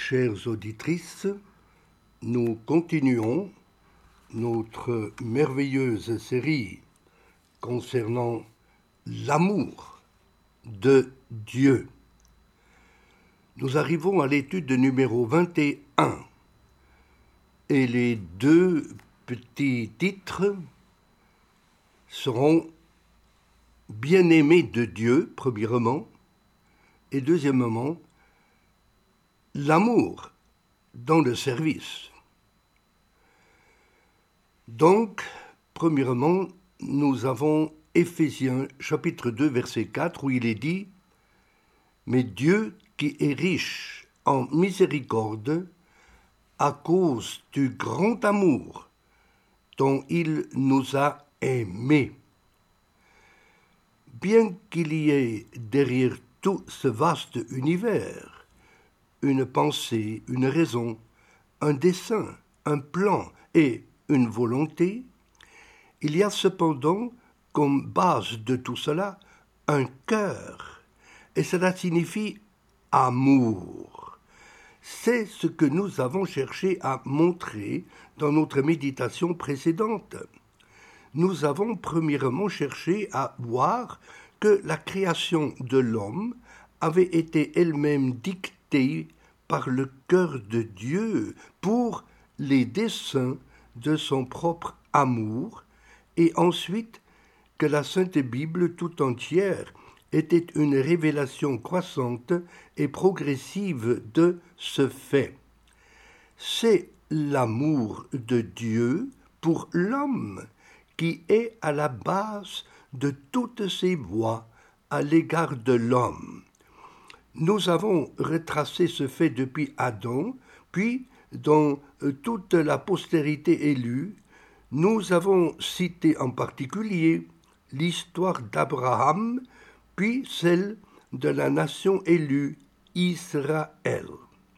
chères auditrices, nous continuons notre merveilleuse série concernant l'amour de Dieu. Nous arrivons à l'étude numéro 21 et les deux petits titres seront « Bien-aimé de Dieu » premièrement et deuxièmement « L'amour dans le service ». Donc, premièrement, nous avons Éphésiens chapitre 2 verset 4 où il est dit « Mais Dieu qui est riche en miséricorde à cause du grand amour dont il nous a aimés. » Bien qu'il y ait derrière tout ce vaste univers une pensée, une raison, un dessein, un plan et une volonté, il y a cependant comme base de tout cela un cœur, et cela signifie amour. C'est ce que nous avons cherché à montrer dans notre méditation précédente. Nous avons premièrement cherché à voir que la création de l'homme avait été elle-même dictée par le cœur de Dieu pour les desseins de son propre amour, et ensuite que la Sainte Bible tout entière était une révélation croissante et progressive de ce fait. C'est l'amour de Dieu pour l'homme qui est à la base de toutes ses voies à l'égard de l'homme. Nous avons retracé ce fait depuis Adam, puis dans toute la postérité élue, nous avons cité en particulier l'histoire d'Abraham, puis celle de la nation élue, Israël.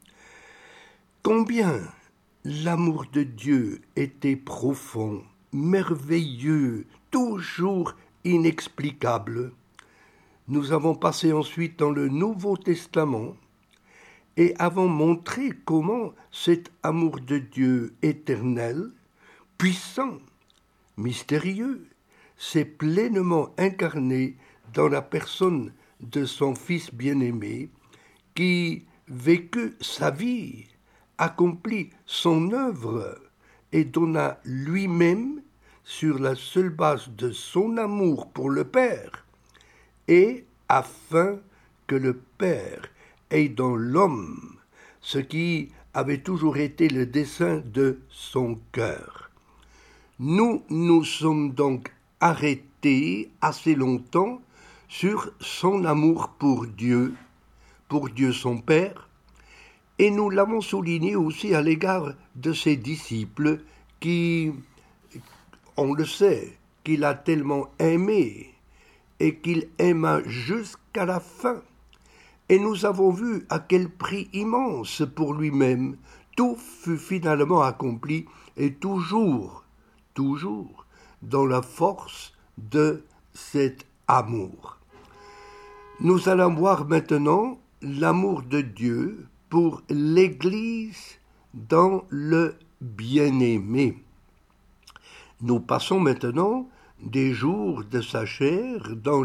Combien l'amour de Dieu était profond, merveilleux, toujours inexplicable. Nous avons passé ensuite dans le Nouveau Testament et avons montré comment cet amour de Dieu éternel, puissant, mystérieux, s'est pleinement incarné dans la personne de son Fils bien-aimé qui vécut sa vie, accomplit son œuvre et donna lui-même sur la seule base de son amour pour le Père, et afin que le Père ait dans l'homme ce qui avait toujours été le dessein de son cœur. Nous nous sommes donc arrêtés assez longtemps sur son amour pour Dieu son Père, et nous l'avons souligné aussi à l'égard de ses disciples qui, on le sait, qu'il a tellement aimé et qu'il aima jusqu'à la fin. Et nous avons vu à quel prix immense pour lui-même tout fut finalement accompli et toujours dans la force de cet amour. Nous allons voir maintenant l'amour de Dieu pour l'Église dans le bien-aimé. Nous passons maintenant des jours de sa chair dans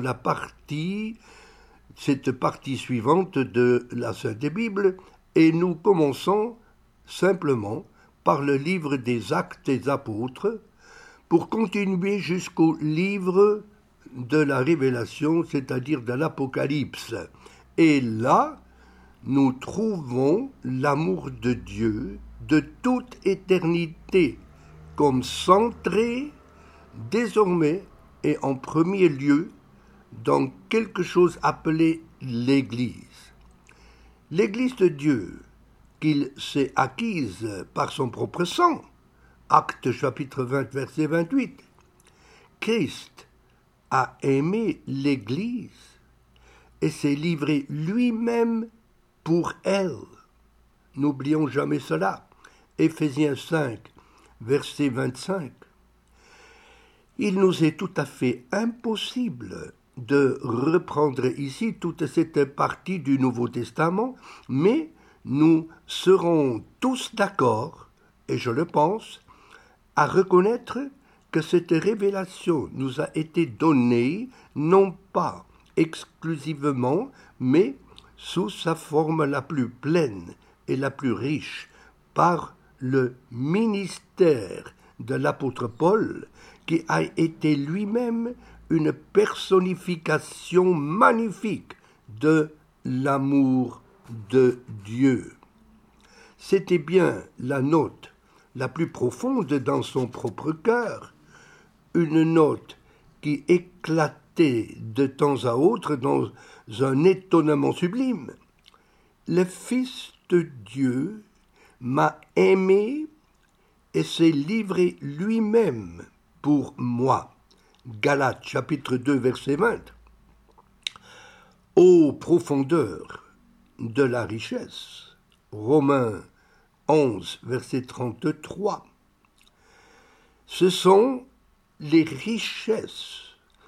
cette partie suivante de la Sainte Bible, et nous commençons simplement par le livre des Actes des Apôtres pour continuer jusqu'au livre de la Révélation, c'est-à-dire de l'Apocalypse. Et là, nous trouvons l'amour de Dieu de toute éternité comme centré désormais et en premier lieu dans quelque chose appelé l'Église. L'Église de Dieu qu'il s'est acquise par son propre sang, Actes chapitre 20 verset 28. Christ a aimé l'Église et s'est livré lui-même pour elle. N'oublions jamais cela. Éphésiens 5 verset 25. Il nous est tout à fait impossible de reprendre ici toute cette partie du Nouveau Testament, mais nous serons tous d'accord, et je le pense, à reconnaître que cette révélation nous a été donnée non pas exclusivement, mais sous sa forme la plus pleine et la plus riche, par le ministère de l'apôtre Paul, qui a été lui-même une personnification magnifique de l'amour de Dieu. C'était bien la note la plus profonde dans son propre cœur, une note qui éclatait de temps à autre dans un étonnement sublime. Le Fils de Dieu m'a aimé et s'est livré lui-même pour moi. Galates chapitre 2 verset 20. Ô profondeur de la richesse. Romains 11 verset 33. Ce sont les richesses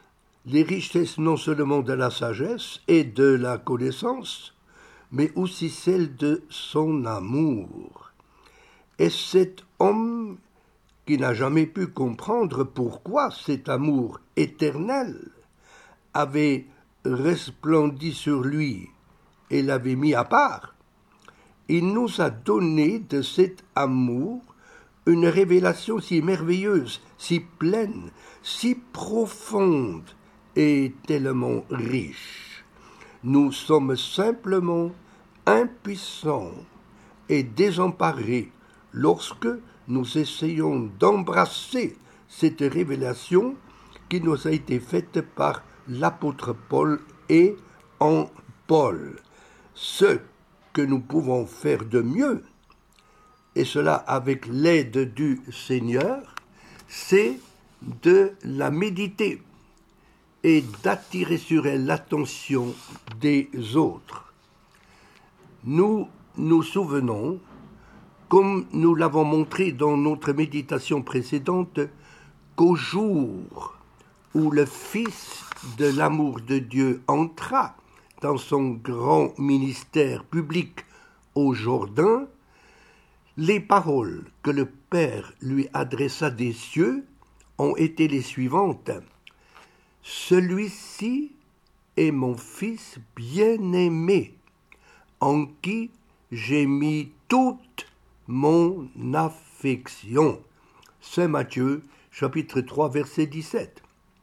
non seulement de la sagesse et de la connaissance, mais aussi celles de son amour. Et cet homme qui n'a jamais pu comprendre pourquoi cet amour éternel avait resplendi sur lui et l'avait mis à part, il nous a donné de cet amour une révélation si merveilleuse, si pleine, si profonde et tellement riche. Nous sommes simplement impuissants et désemparés lorsque nous essayons d'embrasser cette révélation qui nous a été faite par l'apôtre Paul et en Paul. Ce que nous pouvons faire de mieux, et cela avec l'aide du Seigneur, c'est de la méditer et d'attirer sur elle l'attention des autres. Nous nous souvenons, comme nous l'avons montré dans notre méditation précédente, qu'au jour où le Fils de l'amour de Dieu entra dans son grand ministère public au Jourdain, les paroles que le Père lui adressa des cieux ont été les suivantes. « Celui-ci est mon Fils bien-aimé, en qui j'ai mis toute mon affection. » Saint Matthieu, chapitre 3, verset 17.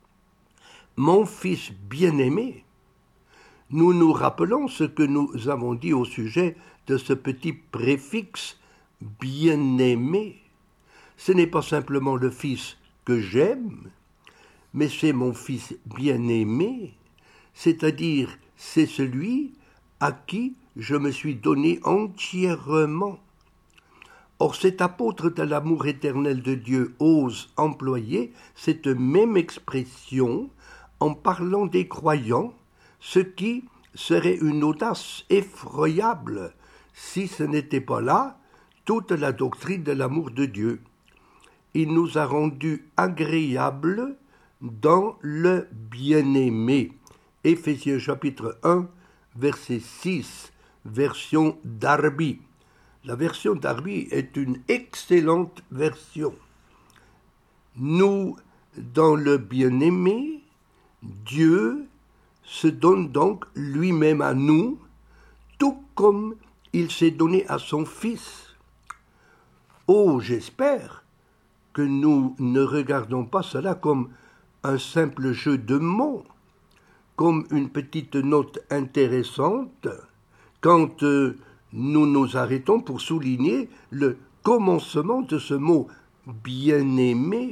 Mon Fils bien-aimé, nous nous rappelons ce que nous avons dit au sujet de ce petit préfixe bien-aimé. Ce n'est pas simplement le Fils que j'aime, mais c'est mon Fils bien-aimé, c'est-à-dire c'est celui à qui je me suis donné entièrement. Or cet apôtre de l'amour éternel de Dieu ose employer cette même expression en parlant des croyants, ce qui serait une audace effroyable si ce n'était pas là toute la doctrine de l'amour de Dieu. Il nous a rendus agréables dans le bien-aimé. Éphésiens chapitre 1, verset 6, version Darby. La version Darby est une excellente version. Nous, dans le bien-aimé, Dieu se donne donc lui-même à nous, tout comme il s'est donné à son Fils. Oh, j'espère que nous ne regardons pas cela comme un simple jeu de mots, comme une petite note intéressante, quand nous nous arrêtons pour souligner le commencement de ce mot « bien-aimé ».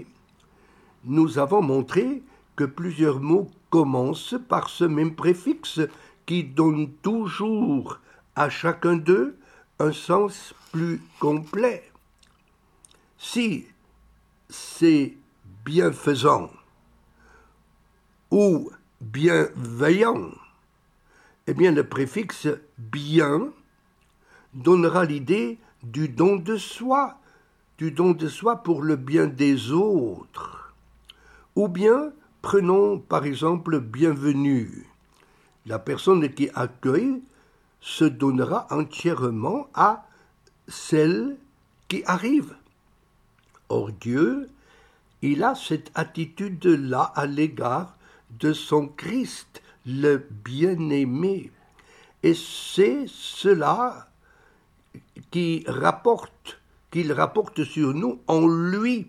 Nous avons montré que plusieurs mots commencent par ce même préfixe qui donne toujours à chacun d'eux un sens plus complet. Si c'est bienfaisant ou bienveillant, eh bien le préfixe bien donnera l'idée du don de soi pour le bien des autres. Ou bien, prenons par exemple bienvenue. La personne qui accueille se donnera entièrement à celle qui arrive. Or Dieu, il a cette attitude-là à l'égard de son Christ, le bien-aimé. Et c'est cela qu'il rapporte sur nous en lui.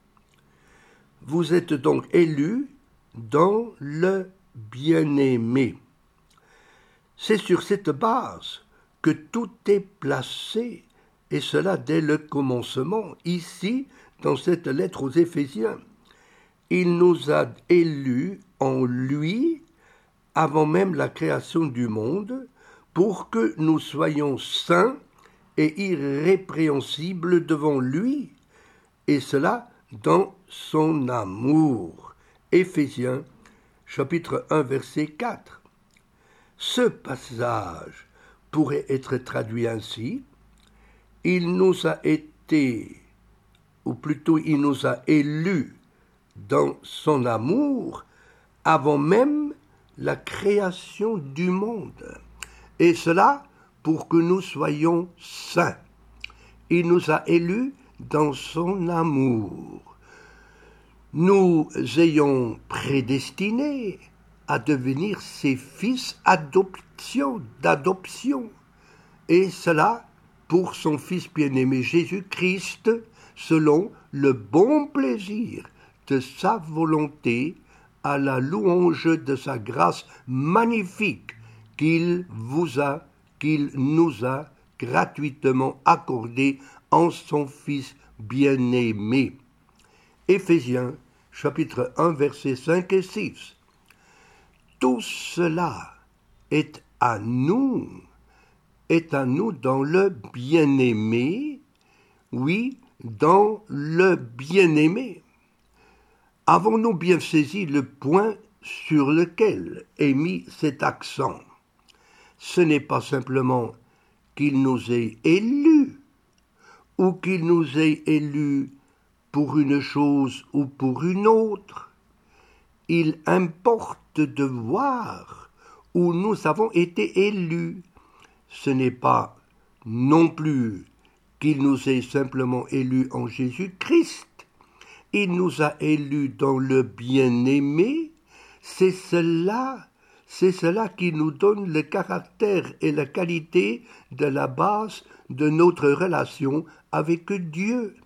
Vous êtes donc élus dans le bien-aimé. C'est sur cette base que tout est placé, et cela dès le commencement, ici, dans cette lettre aux Éphésiens. Il nous a élus en lui, avant même la création du monde, pour que nous soyons saints et irrépréhensibles devant lui, et cela dans son amour. Éphésiens, chapitre 1, verset 4. Ce passage pourrait être traduit ainsi: il nous a été, ou plutôt il nous a élus dans son amour avant même la création du monde. Et cela pour que nous soyons saints. Il nous a élus dans son amour. Nous ayons prédestinés à devenir ses fils d'adoption. Et cela pour son Fils bien-aimé Jésus-Christ, selon le bon plaisir de sa volonté, à la louange de sa grâce magnifique qu'il nous a gratuitement accordée en son Fils bien-aimé. Éphésiens, chapitre 1, versets 5 et 6. Tout cela est à nous dans le bien-aimé, oui, dans le bien-aimé. Avons-nous bien saisi le point sur lequel est mis cet accent? Ce n'est pas simplement qu'il nous ait élus, ou qu'il nous ait élus pour une chose ou pour une autre. Il importe de voir où nous avons été élus. Ce n'est pas non plus qu'il nous ait simplement élus en Jésus-Christ. Il nous a élus dans le bien-aimé. C'est cela qui nous donne le caractère et la qualité de la base de notre relation avec Dieu.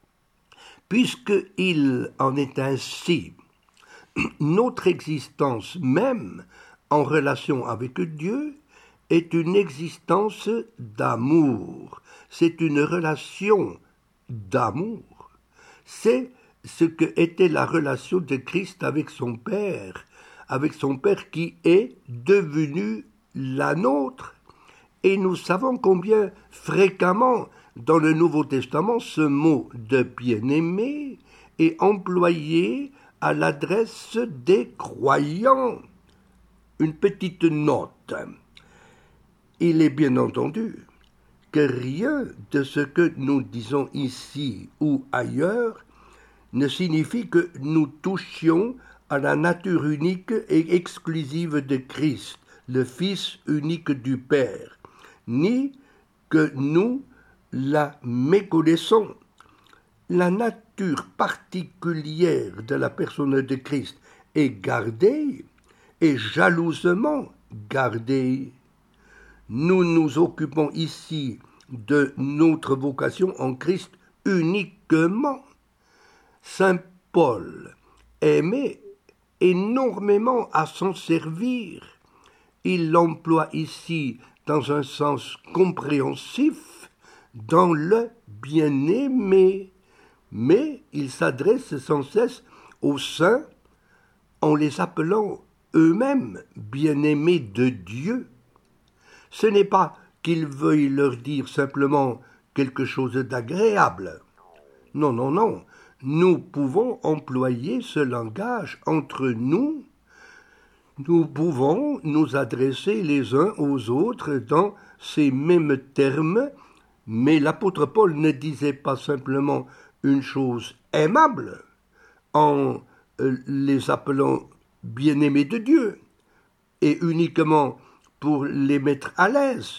Puisqu'il en est ainsi, notre existence même en relation avec Dieu est une existence d'amour. C'est une relation d'amour. C'est ce que était la relation de Christ avec son Père qui est devenu la nôtre. Et nous savons combien fréquemment dans le Nouveau Testament ce mot de bien-aimé est employé à l'adresse des croyants. Une petite note. Il est bien entendu que rien de ce que nous disons ici ou ailleurs ne signifie que nous touchions à la nature unique et exclusive de Christ, le Fils unique du Père, ni que nous la méconnaissons. La nature particulière de la personne de Christ est gardée et jalousement gardée. Nous nous occupons ici de notre vocation en Christ uniquement. Saint Paul aimait énormément à s'en servir. Il l'emploie ici dans un sens compréhensif, dans le bien-aimé, mais il s'adresse sans cesse aux saints en les appelant eux-mêmes bien-aimés de Dieu. Ce n'est pas qu'il veuille leur dire simplement quelque chose d'agréable. Non, non, non. Nous pouvons employer ce langage entre nous. Nous pouvons nous adresser les uns aux autres dans ces mêmes termes, mais l'apôtre Paul ne disait pas simplement une chose aimable en les appelant bien-aimés de Dieu, et uniquement pour les mettre à l'aise.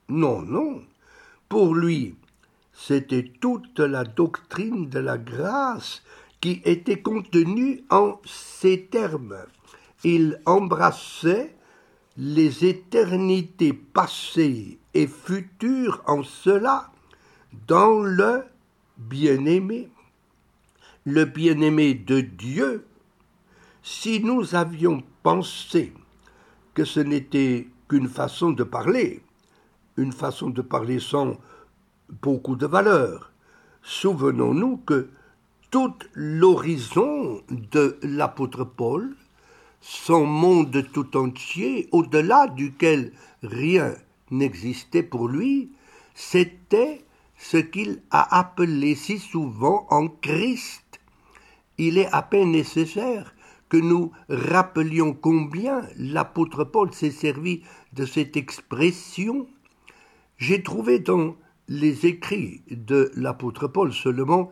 Non, non. Pour lui, c'était toute la doctrine de la grâce qui était contenue en ces termes. Il embrassait les éternités passées et futures en cela, dans le bien-aimé. Le bien-aimé de Dieu. Si nous avions pensé que ce n'était qu'une façon de parler, une façon de parler sans beaucoup de valeur, souvenons-nous que tout l'horizon de l'apôtre Paul, son monde tout entier, au-delà duquel rien n'existait pour lui, c'était ce qu'il a appelé si souvent en Christ. Il est à peine nécessaire que nous rappelions combien l'apôtre Paul s'est servi de cette expression. J'ai trouvé dans les écrits de l'apôtre Paul seulement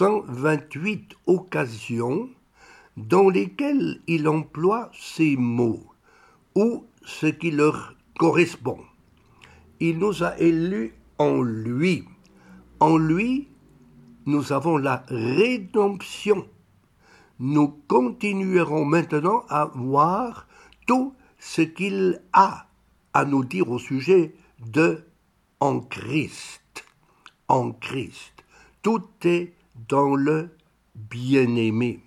128 occasions dans lesquelles il emploie ces mots ou ce qui leur correspond. Il nous a élus en lui. En lui, nous avons la rédemption. Nous continuerons maintenant à voir tout ce qu'il a à nous dire au sujet de en Christ. En Christ. Tout est dans le bien-aimé.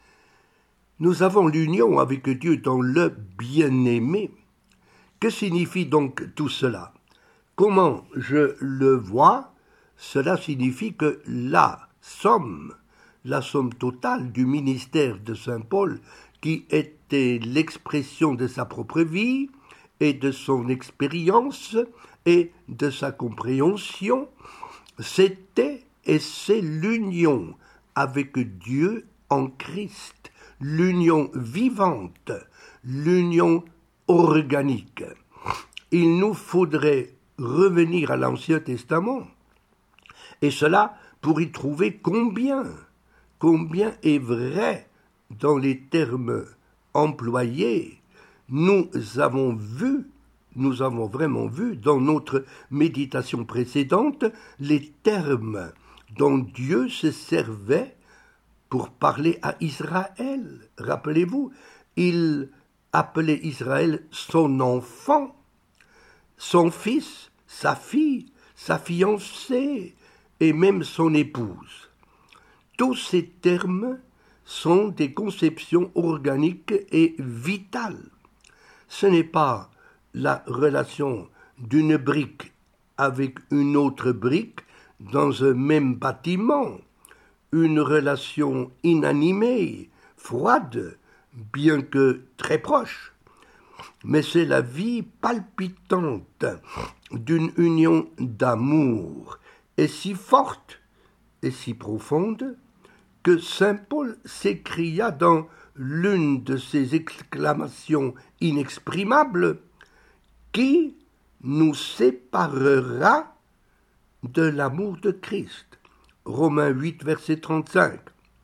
Nous avons l'union avec Dieu dans le bien-aimé. Que signifie donc tout cela? Comment je le vois? Cela signifie que la somme totale du ministère de saint Paul, qui était l'expression de sa propre vie et de son expérience et de sa compréhension, c'était et c'est l'union avec Dieu en Christ, l'union vivante, l'union organique. Il nous faudrait revenir à l'Ancien Testament, et cela pour y trouver combien est vrai dans les termes employés. Nous avons vraiment vu dans notre méditation précédente les termes dont Dieu se servait pour parler à Israël. Rappelez-vous, il appelait Israël son enfant, son fils, sa fille, sa fiancée et même son épouse. Tous ces termes sont des conceptions organiques et vitales. Ce n'est pas la relation d'une brique avec une autre brique dans un même bâtiment, une relation inanimée, froide, bien que très proche, mais c'est la vie palpitante d'une union d'amour, et si forte et si profonde que saint Paul s'écria dans l'une de ses exclamations inexprimables: « Qui nous séparera de l'amour de Christ ?» Romains 8, verset 35.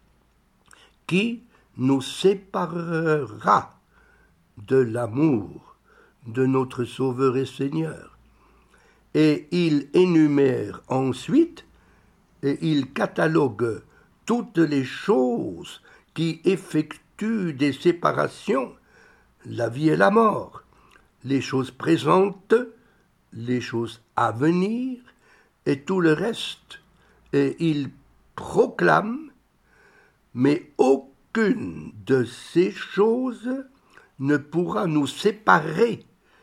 « Qui nous séparera de l'amour de notre Sauveur et Seigneur ?» Et il énumère ensuite, et il catalogue toutes les choses qui effectuent des séparations, la vie et la mort, les choses présentes, les choses à venir, et tout le reste. Et il proclame, mais aucune de ces choses ne pourra nous séparer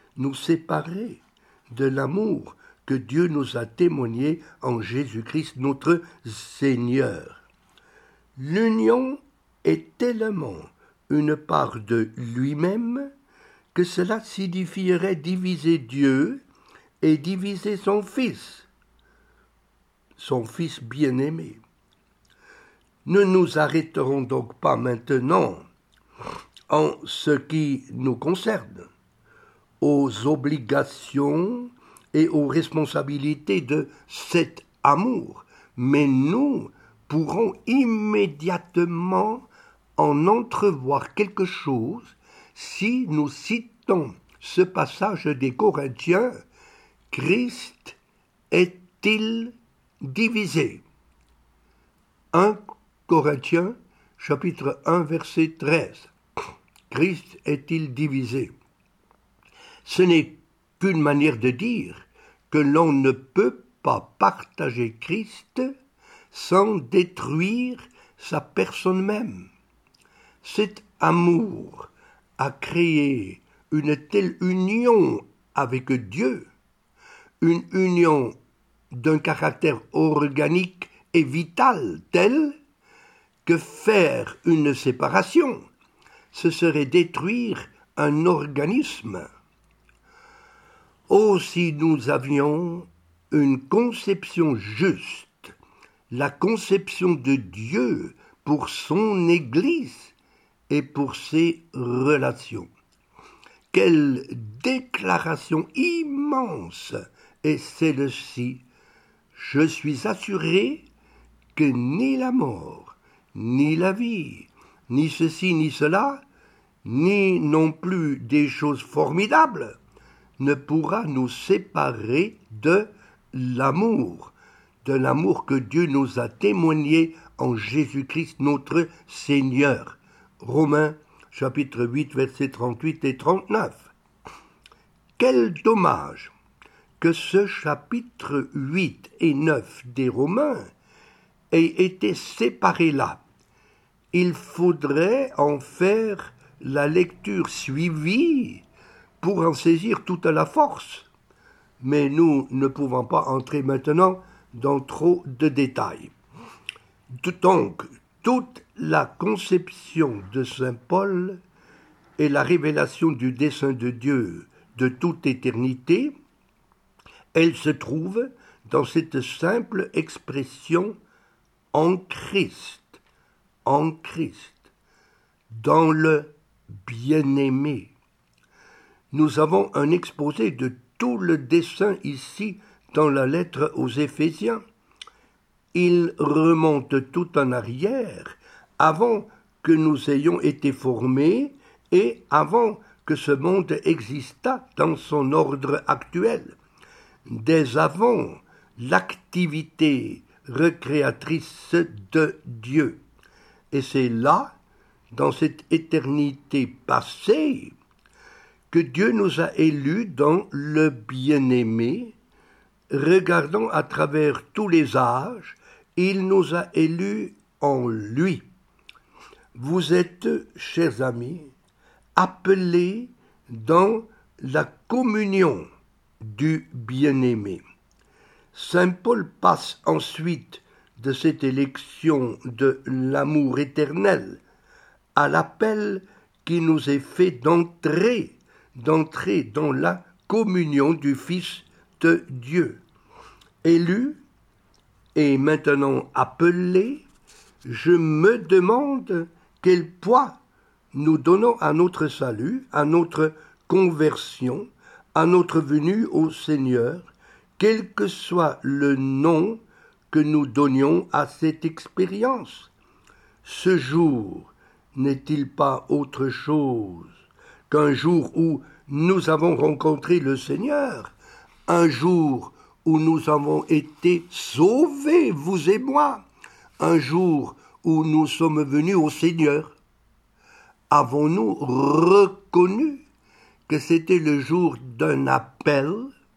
de l'amour que Dieu nous a témoigné en Jésus-Christ notre Seigneur. L'union est tellement une part de lui-même que cela signifierait diviser Dieu et diviser son Fils bien-aimé. Ne nous arrêterons donc pas maintenant en ce qui nous concerne, aux obligations et aux responsabilités de cet amour, mais nous pourrons immédiatement en entrevoir quelque chose si nous citons ce passage des Corinthiens Christ est-il divisé? 1 Corinthiens, chapitre 1, verset 13. Christ est-il divisé? Ce n'est qu'une manière de dire que l'on ne peut pas partager Christ sans détruire sa personne même. Cet amour a créé une telle union avec Dieu, une union d'un caractère organique et vital tel que faire une séparation, ce serait détruire un organisme. Oh, si nous avions une conception juste, la conception de Dieu pour son Église et pour ses relations. Quelle déclaration immense est celle-ci! Je suis assuré que ni la mort, ni la vie, ni ceci, ni cela, ni non plus des choses formidables, ne pourra nous séparer de l'amour que Dieu nous a témoigné en Jésus-Christ notre Seigneur. Romains chapitre 8, versets 38 et 39. Quel dommage que ce chapitre 8 et 9 des Romains aient été séparés là. Il faudrait en faire la lecture suivie pour en saisir toute la force. Mais nous ne pouvons pas entrer maintenant dans trop de détails. Donc, toute la conception de saint Paul et la révélation du dessein de Dieu de toute éternité, elle se trouve dans cette simple expression « en Christ », dans le bien-aimé. Nous avons un exposé de tout le dessein ici dans la lettre aux Éphésiens. Il remonte tout en arrière, avant que nous ayons été formés et avant que ce monde existât dans son ordre actuel. Dès avant l'activité recréatrice de Dieu. Et c'est là, dans cette éternité passée, que Dieu nous a élus dans le bien-aimé. Regardant à travers tous les âges, il nous a élus en lui. Vous êtes, chers amis, appelés dans la communion du bien-aimé. Saint Paul passe ensuite de cette élection de l'amour éternel à l'appel qui nous est fait d'entrer dans la communion du Fils de Dieu. Élu et maintenant appelé, je me demande quel poids nous donnons à notre salut, à notre conversion, à notre venue au Seigneur, quel que soit le nom que nous donnions à cette expérience. Ce jour n'est-il pas autre chose qu'un jour où nous avons rencontré le Seigneur, un jour où nous avons été sauvés, vous et moi, un jour où nous sommes venus au Seigneur? Avons-nous reconnu que c'était le jour d'un appel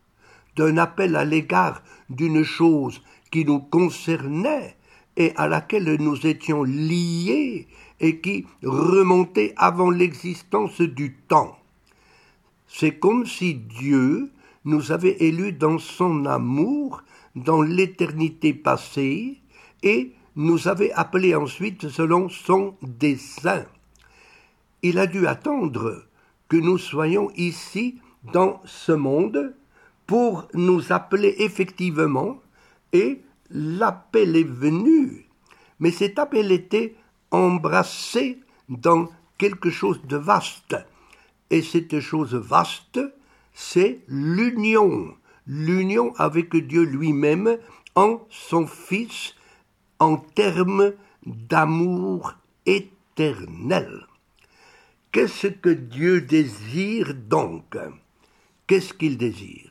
à l'égard d'une chose qui nous concernait et à laquelle nous étions liés et qui remontait avant l'existence du temps? C'est comme si Dieu nous avait élus dans son amour, dans l'éternité passée, et nous avait appelés ensuite selon son dessein. Il a dû attendre que nous soyons ici dans ce monde pour nous appeler effectivement, et l'appel est venu. Mais cet appel était embrassé dans quelque chose de vaste. Et cette chose vaste, c'est l'union avec Dieu lui-même en son Fils, en termes d'amour éternel. Qu'est-ce que Dieu désire donc? Qu'est-ce qu'il désire?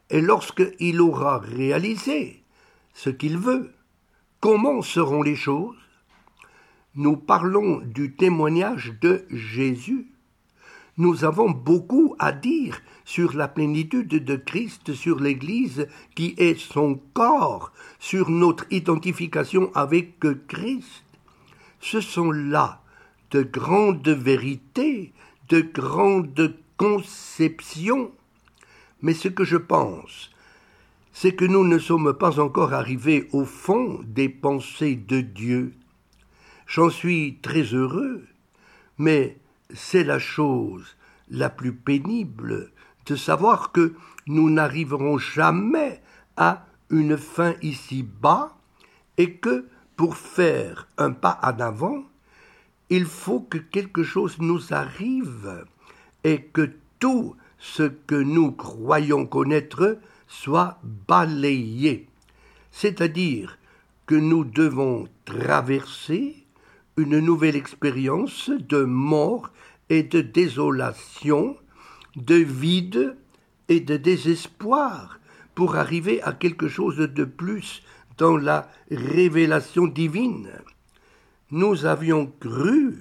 Et lorsqu'il aura réalisé ce qu'il veut, comment seront les choses? Nous parlons du témoignage de Jésus. Nous avons beaucoup à dire sur la plénitude de Christ, sur l'Église qui est son corps, sur notre identification avec Christ. Ce sont là de grandes vérités, de grandes conceptions. Mais ce que je pense, c'est que nous ne sommes pas encore arrivés au fond des pensées de Dieu. J'en suis très heureux, mais c'est la chose la plus pénible de savoir que nous n'arriverons jamais à une fin ici-bas et que pour faire un pas en avant, il faut que quelque chose nous arrive et que tout ce que nous croyons connaître soit balayé. C'est-à-dire que nous devons traverser une nouvelle expérience de mort et de désolation, de vide et de désespoir pour arriver à quelque chose de plus dans la révélation divine. Nous avions cru,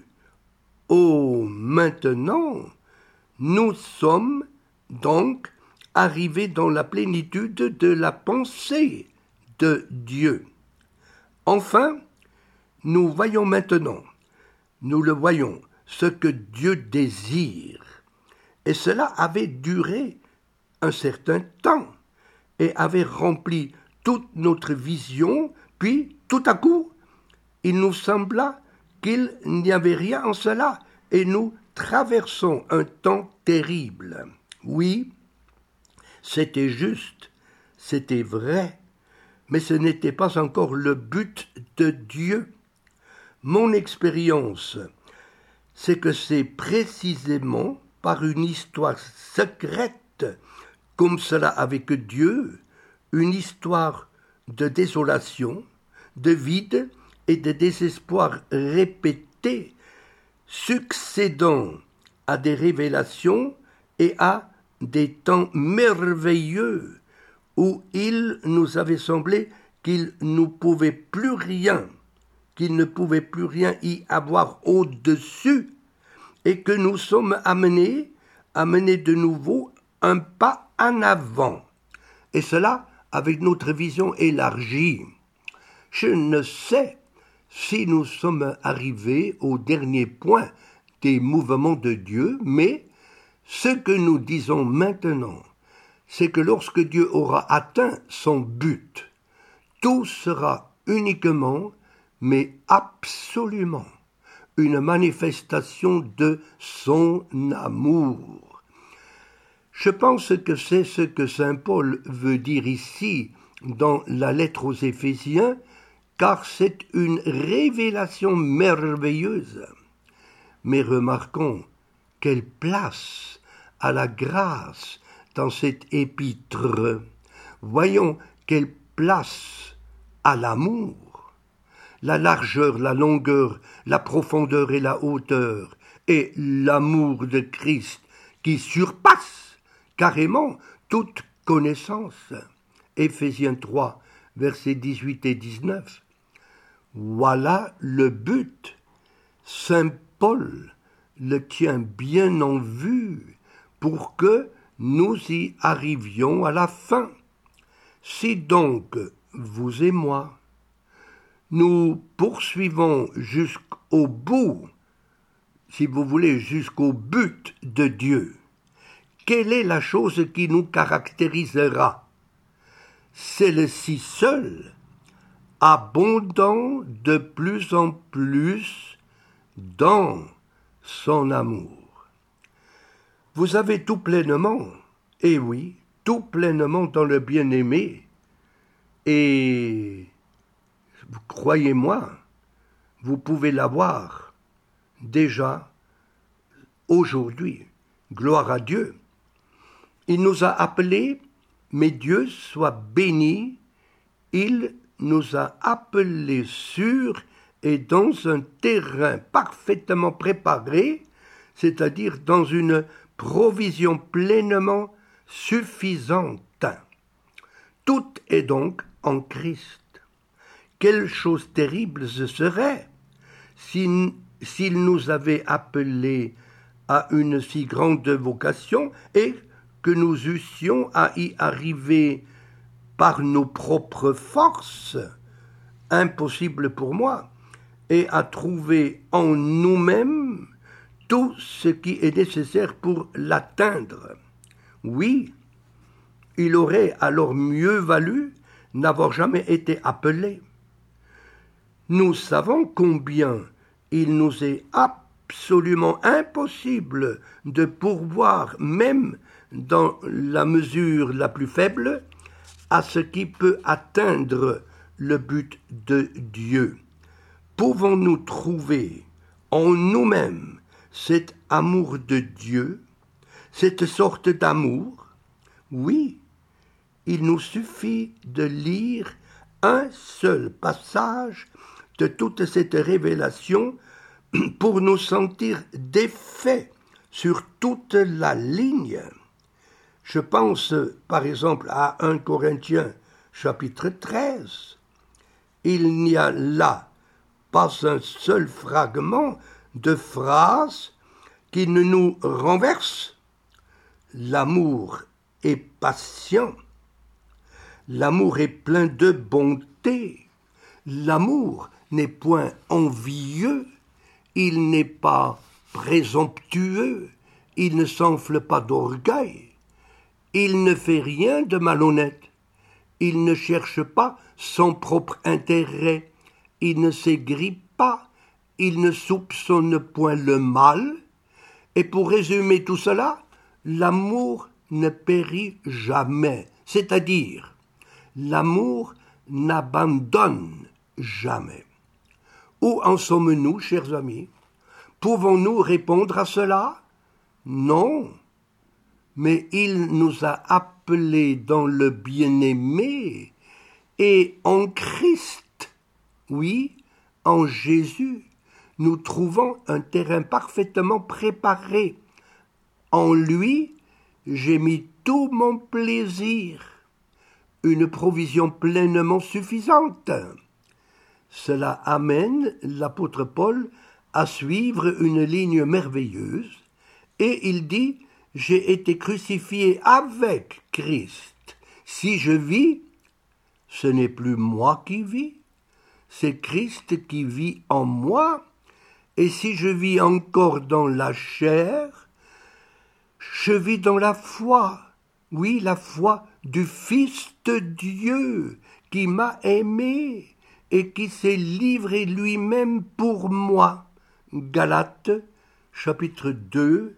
maintenant, nous sommes donc arrivés dans la plénitude de la pensée de Dieu. Enfin, nous voyons maintenant, nous le voyons, ce que Dieu désire. Et cela avait duré un certain temps et avait rempli toute notre vision, puis tout à coup, il nous sembla qu'il n'y avait rien en cela, et nous traversons un temps terrible. Oui, c'était juste, c'était vrai, mais ce n'était pas encore le but de Dieu. Mon expérience, c'est que c'est précisément par une histoire secrète, comme cela avec Dieu, une histoire de désolation, de vide et de désespoir répétés, succédant à des révélations et à des temps merveilleux où il nous avait semblé qu'il ne pouvait plus rien y avoir au-dessus, et que nous sommes amenés à mener de nouveau un pas en avant, et cela avec notre vision élargie. Je ne sais si nous sommes arrivés au dernier point des mouvements de Dieu, mais ce que nous disons maintenant, c'est que lorsque Dieu aura atteint son but, tout sera uniquement, mais absolument, une manifestation de son amour. Je pense que c'est ce que saint Paul veut dire ici dans la lettre aux Éphésiens, car c'est une révélation merveilleuse. Mais remarquons quelle place à la grâce dans cette épître. Voyons quelle place à l'amour. La largeur, la longueur, la profondeur et la hauteur, et l'amour de Christ qui surpasse carrément toute connaissance. Éphésiens 3, versets 18 et 19. Voilà le but. Saint Paul le tient bien en vue pour que nous y arrivions à la fin. Si donc, vous et moi, nous poursuivons jusqu'au bout, si vous voulez, jusqu'au but de Dieu, quelle est la chose qui nous caractérisera? Celle-ci seule, abondant de plus en plus dans son amour. Vous avez tout pleinement, et oui, tout pleinement dans le bien-aimé, et croyez-moi, vous pouvez l'avoir déjà aujourd'hui. Gloire à Dieu. Il nous a appelés, mais Dieu soit béni, il nous a appelés sur et dans un terrain parfaitement préparé, c'est-à-dire dans une provision pleinement suffisante. Tout est donc en Christ. Quelle chose terrible ce serait s'il nous avait appelés à une si grande vocation et que nous eussions à y arriver par nos propres forces, impossible pour moi, et à trouver en nous-mêmes tout ce qui est nécessaire pour l'atteindre. Oui, il aurait alors mieux valu n'avoir jamais été appelé. Nous savons combien il nous est absolument impossible de pourvoir, même dans la mesure la plus faible, à ce qui peut atteindre le but de Dieu. Pouvons-nous trouver en nous-mêmes cet amour de Dieu, cette sorte d'amour? Oui, il nous suffit de lire un seul passage de toute cette révélation pour nous sentir défaits sur toute la ligne. Je pense par exemple à 1 Corinthiens chapitre 13. Il n'y a là pas un seul fragment de phrase qui ne nous renverse. L'amour est patient. L'amour est plein de bonté. L'amour n'est point envieux. Il n'est pas présomptueux. Il ne s'enfle pas d'orgueil. Il ne fait rien de malhonnête. Il ne cherche pas son propre intérêt. Il ne s'aigrit pas. Il ne soupçonne point le mal. Et pour résumer tout cela, l'amour ne périt jamais. C'est-à-dire, l'amour n'abandonne jamais. Où en sommes-nous, chers amis? Pouvons-nous répondre à cela? Non. Mais il nous a appelés dans le bien-aimé et en Christ. Oui, en Jésus, nous trouvons un terrain parfaitement préparé. En lui, j'ai mis tout mon plaisir, une provision pleinement suffisante. Cela amène l'apôtre Paul à suivre une ligne merveilleuse, et il dit « J'ai été crucifié avec Christ. Si je vis, ce n'est plus moi qui vis, c'est Christ qui vit en moi, et si je vis encore dans la chair, je vis dans la foi, oui, la foi du Fils de Dieu qui m'a aimé et qui s'est livré lui-même pour moi. » Galates, chapitre 2,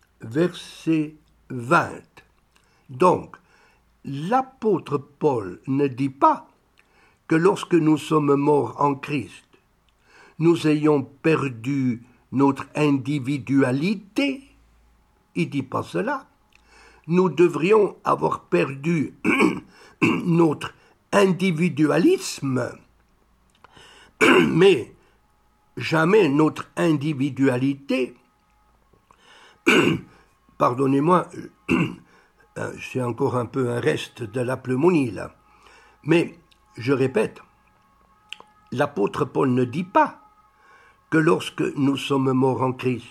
verset 20. Donc, l'apôtre Paul ne dit pas que lorsque nous sommes morts en Christ, nous ayons perdu notre individualité. Il ne dit pas cela. Nous devrions avoir perdu notre individualisme, mais jamais notre individualité. Pardonnez-moi, c'est encore un peu un reste de la pneumonie là. Mais, je répète, l'apôtre Paul ne dit pas que lorsque nous sommes morts en Christ,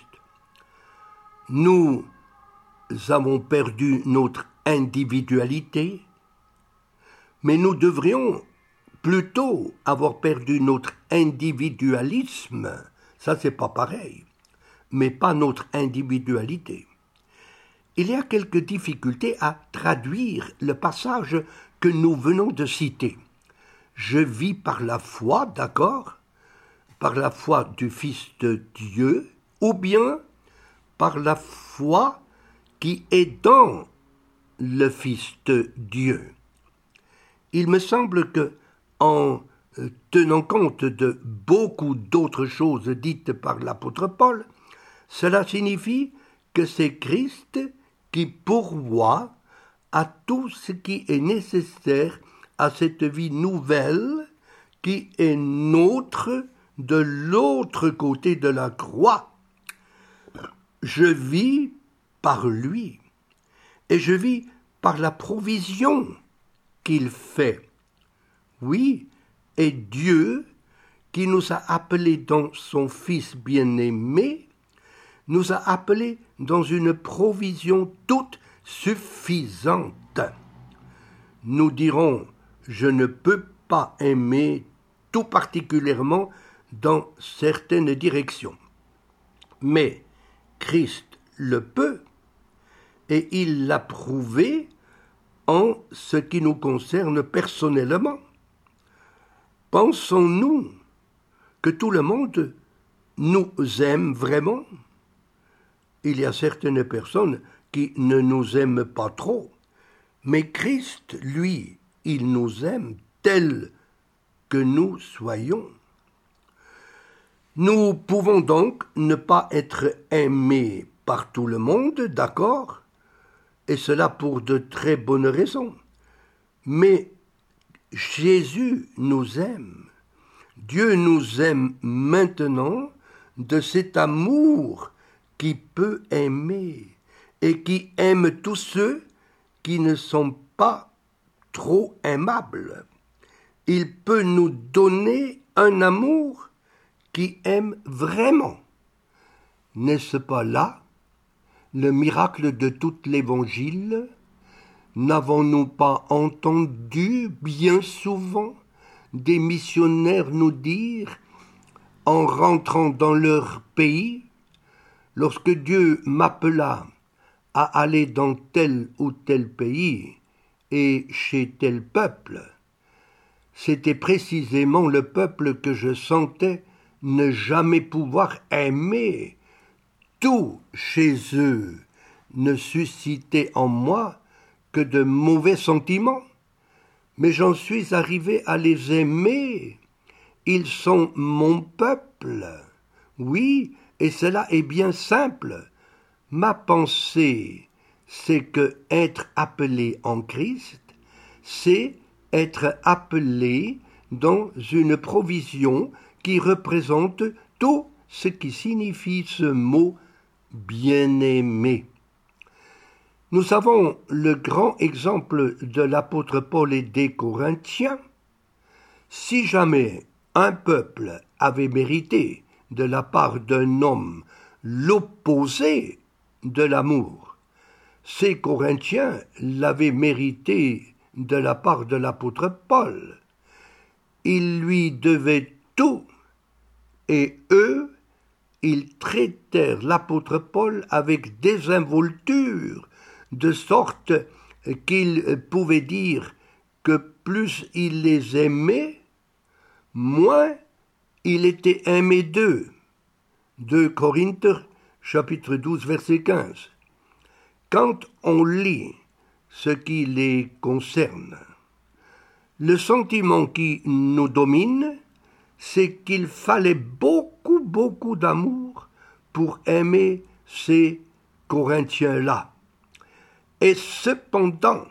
nous avons perdu notre individualité, mais nous devrions plutôt avoir perdu notre individualisme, ça c'est pas pareil, mais pas notre individualité. Il y a quelques difficultés à traduire le passage que nous venons de citer. Je vis par la foi, d'accord, par la foi du Fils de Dieu, ou bien par la foi qui est dans le Fils de Dieu. Il me semble que, en tenant compte de beaucoup d'autres choses dites par l'apôtre Paul, cela signifie que c'est Christ qui pourvoit à tout ce qui est nécessaire à cette vie nouvelle qui est nôtre de l'autre côté de la croix. Je vis par lui, et je vis par la provision qu'il fait. Oui, et Dieu, qui nous a appelés dans son Fils bien-aimé, nous a appelés dans une provision toute suffisante. Nous dirons, je ne peux pas aimer tout particulièrement dans certaines directions. Mais Christ le peut, et il l'a prouvé en ce qui nous concerne personnellement. Pensons-nous que tout le monde nous aime vraiment? Il y a certaines personnes qui ne nous aiment pas trop, mais Christ, lui, il nous aime tels que nous soyons. Nous pouvons donc ne pas être aimés par tout le monde, d'accord, et cela pour de très bonnes raisons. Mais Jésus nous aime. Dieu nous aime maintenant de cet amour qui peut aimer et qui aime tous ceux qui ne sont pas trop aimables. Il peut nous donner un amour qui aime vraiment. N'est-ce pas là le miracle de tout l'Évangile? N'avons-nous pas entendu bien souvent des missionnaires nous dire, en rentrant dans leur pays, lorsque Dieu m'appela à aller dans tel ou tel pays et chez tel peuple, c'était précisément le peuple que je sentais ne jamais pouvoir aimer. Tout chez eux ne suscitait en moi que de mauvais sentiments, mais j'en suis arrivé à les aimer. Ils sont mon peuple. Oui, et cela est bien simple. Ma pensée, c'est que être appelé en Christ, c'est être appelé dans une provision qui représente tout ce qui signifie ce mot bien-aimé. Nous avons le grand exemple de l'apôtre Paul et des Corinthiens. Si jamais un peuple avait mérité de la part d'un homme l'opposé de l'amour, ces Corinthiens l'avaient mérité de la part de l'apôtre Paul. Ils lui devaient tout, et eux, ils traitèrent l'apôtre Paul avec désinvolture, de sorte qu'il pouvait dire que plus il les aimait, moins il était aimé d'eux. 2 Corinthiens, chapitre 12, verset 15. Quand on lit ce qui les concerne, le sentiment qui nous domine, c'est qu'il fallait beaucoup d'amour pour aimer ces Corinthiens-là. Et cependant,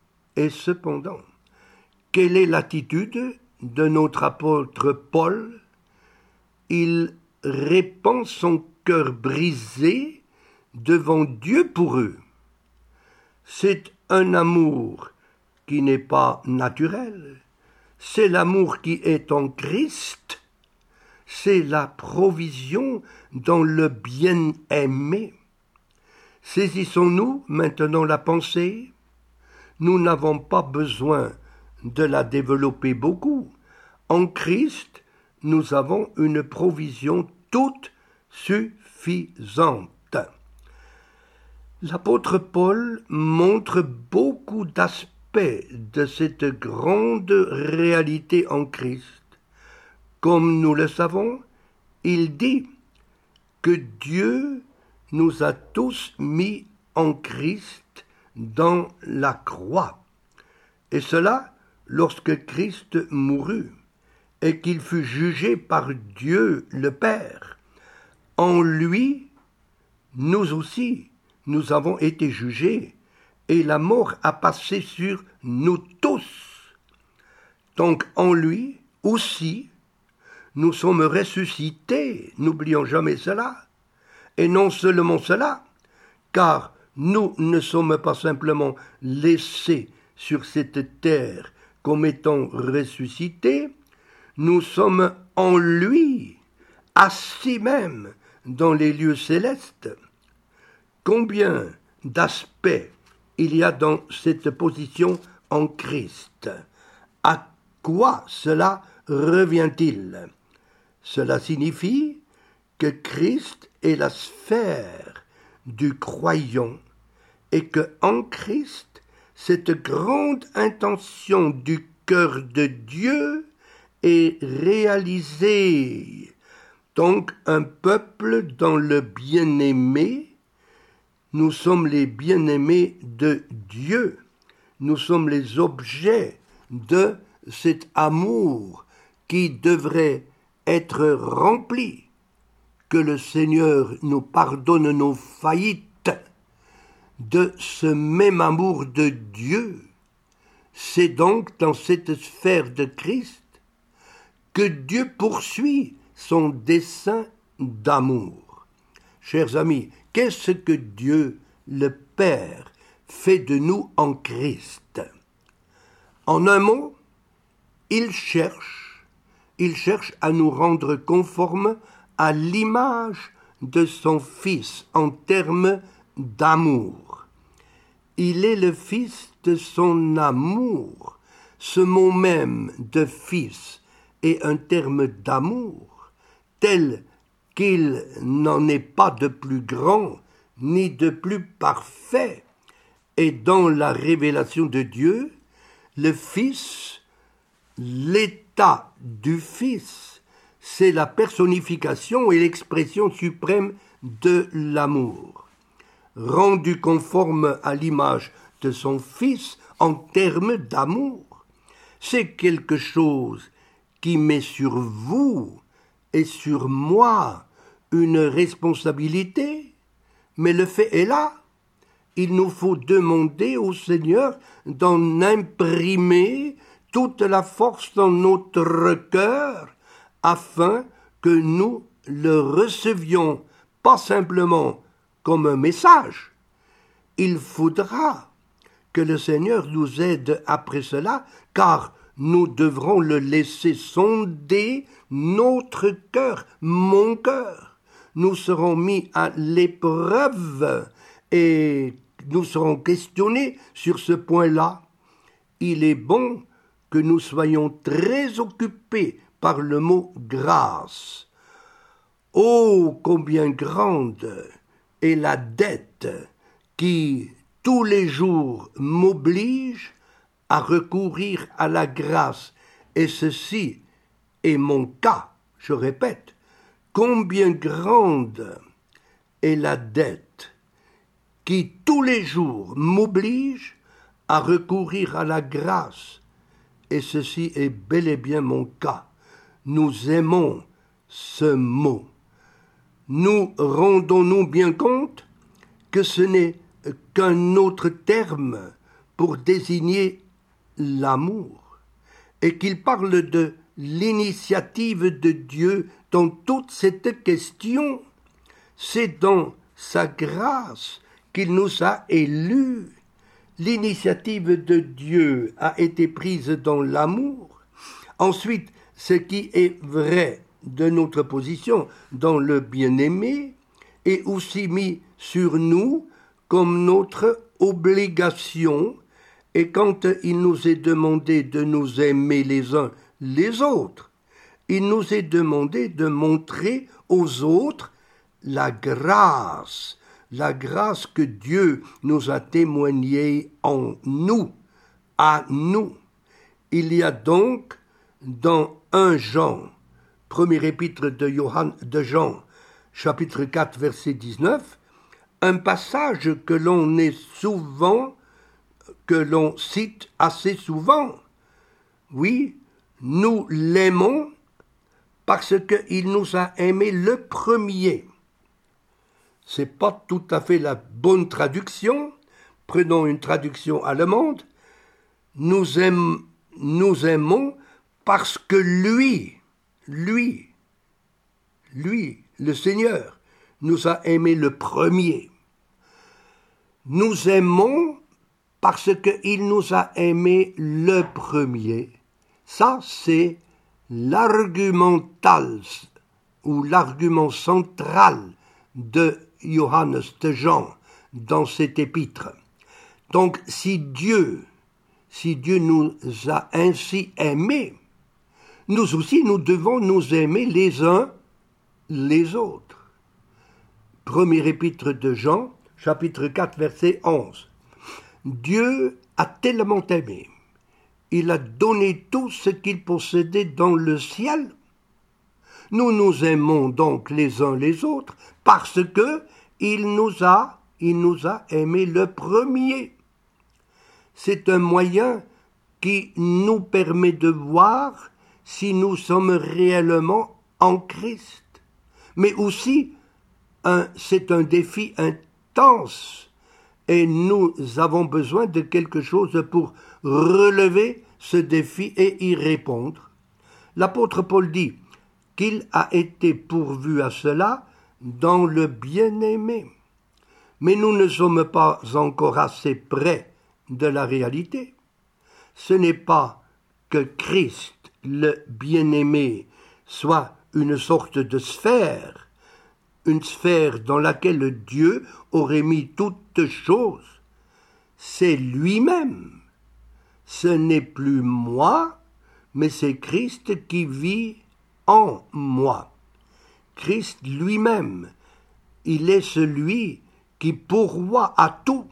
quelle est l'attitude de notre apôtre Paul? Il répand son cœur brisé devant Dieu pour eux. C'est un amour qui n'est pas naturel, c'est l'amour qui est en Christ, c'est la provision dans le bien-aimé. Saisissons-nous maintenant la pensée? Nous n'avons pas besoin de la développer beaucoup. En Christ, nous avons une provision toute suffisante. L'apôtre Paul montre beaucoup d'aspects de cette grande réalité en Christ. Comme nous le savons, il dit que Dieu nous a tous mis en Christ dans la croix. Et cela lorsque Christ mourut et qu'il fut jugé par Dieu le Père. En lui, nous aussi, nous avons été jugés et la mort a passé sur nous tous. Donc en lui aussi, nous sommes ressuscités, n'oublions jamais cela. Et non seulement cela, car nous ne sommes pas simplement laissés sur cette terre comme étant ressuscités, nous sommes en lui, assis même dans les lieux célestes. Combien d'aspects il y a dans cette position en Christ? À quoi cela revient-il? Cela signifie que Christ est la sphère du croyant et que en Christ, cette grande intention du cœur de Dieu est réalisée. Donc un peuple dans le bien-aimé, nous sommes les bien-aimés de Dieu. Nous sommes les objets de cet amour qui devrait être rempli. Que le Seigneur nous pardonne nos faillites de ce même amour de Dieu. C'est donc dans cette sphère de Christ que Dieu poursuit son dessein d'amour. Chers amis, qu'est-ce que Dieu, le Père, fait de nous en Christ? En un mot, il cherche à nous rendre conformes à l'image de son Fils en termes d'amour. Il est le Fils de son amour. Ce mot même de Fils est un terme d'amour, tel qu'il n'en est pas de plus grand ni de plus parfait. Et dans la révélation de Dieu, le Fils, l'état du Fils, c'est la personnification et l'expression suprême de l'amour. Rendu conforme à l'image de son Fils en termes d'amour, c'est quelque chose qui met sur vous et sur moi une responsabilité, mais le fait est là. Il nous faut demander au Seigneur d'en imprimer toute la force dans notre cœur afin que nous le recevions pas simplement comme un message. Il faudra que le Seigneur nous aide après cela, car nous devrons le laisser sonder notre cœur, mon cœur. Nous serons mis à l'épreuve et nous serons questionnés sur ce point-là. Il est bon que nous soyons très occupés par le mot grâce. Oh, combien grande est la dette qui, tous les jours, m'oblige à recourir à la grâce. Et ceci est mon cas, je répète. Combien grande est la dette qui, tous les jours, m'oblige à recourir à la grâce. Et ceci est bel et bien mon cas. Nous aimons ce mot. Nous rendons-nous bien compte que ce n'est qu'un autre terme pour désigner l'amour, et qu'il parle de l'initiative de Dieu dans toute cette question. C'est dans sa grâce qu'il nous a élus. L'initiative de Dieu a été prise dans l'amour. Ensuite, ce qui est vrai de notre position dans le bien-aimé est aussi mis sur nous comme notre obligation, et quand il nous est demandé de nous aimer les uns les autres, il nous est demandé de montrer aux autres la grâce que Dieu nous a témoignée en nous, à nous. Il y a donc dans 1 Jean, premier épître de Jean, chapitre 4, verset 19, un passage que l'on cite assez souvent. Oui, nous l'aimons parce qu'il nous a aimés le premier. C'est pas tout à fait la bonne traduction. Prenons une traduction allemande. Nous aimons parce que lui, le Seigneur, nous a aimés le premier. Nous aimons parce qu'il nous a aimés le premier. Ça, c'est l'argumental ou l'argument central de Johannes, de Jean, dans cet épître. Donc, si Dieu nous a ainsi aimés, nous aussi, nous devons nous aimer les uns les autres. Premier épître de Jean, chapitre 4, verset 11. Dieu a tellement aimé, il a donné tout ce qu'il possédait dans le ciel. Nous nous aimons donc les uns les autres parce que il nous a aimés le premier. C'est un moyen qui nous permet de voir si nous sommes réellement en Christ. Mais aussi, c'est un défi intense et nous avons besoin de quelque chose pour relever ce défi et y répondre. L'apôtre Paul dit qu'il a été pourvu à cela dans le bien-aimé. Mais nous ne sommes pas encore assez près de la réalité. Ce n'est pas que Christ, le bien-aimé, soit une sorte de sphère, une sphère dans laquelle Dieu aurait mis toutes choses. C'est lui-même. Ce n'est plus moi, mais c'est Christ qui vit en moi. Christ lui-même, il est celui qui pourvoit à tout.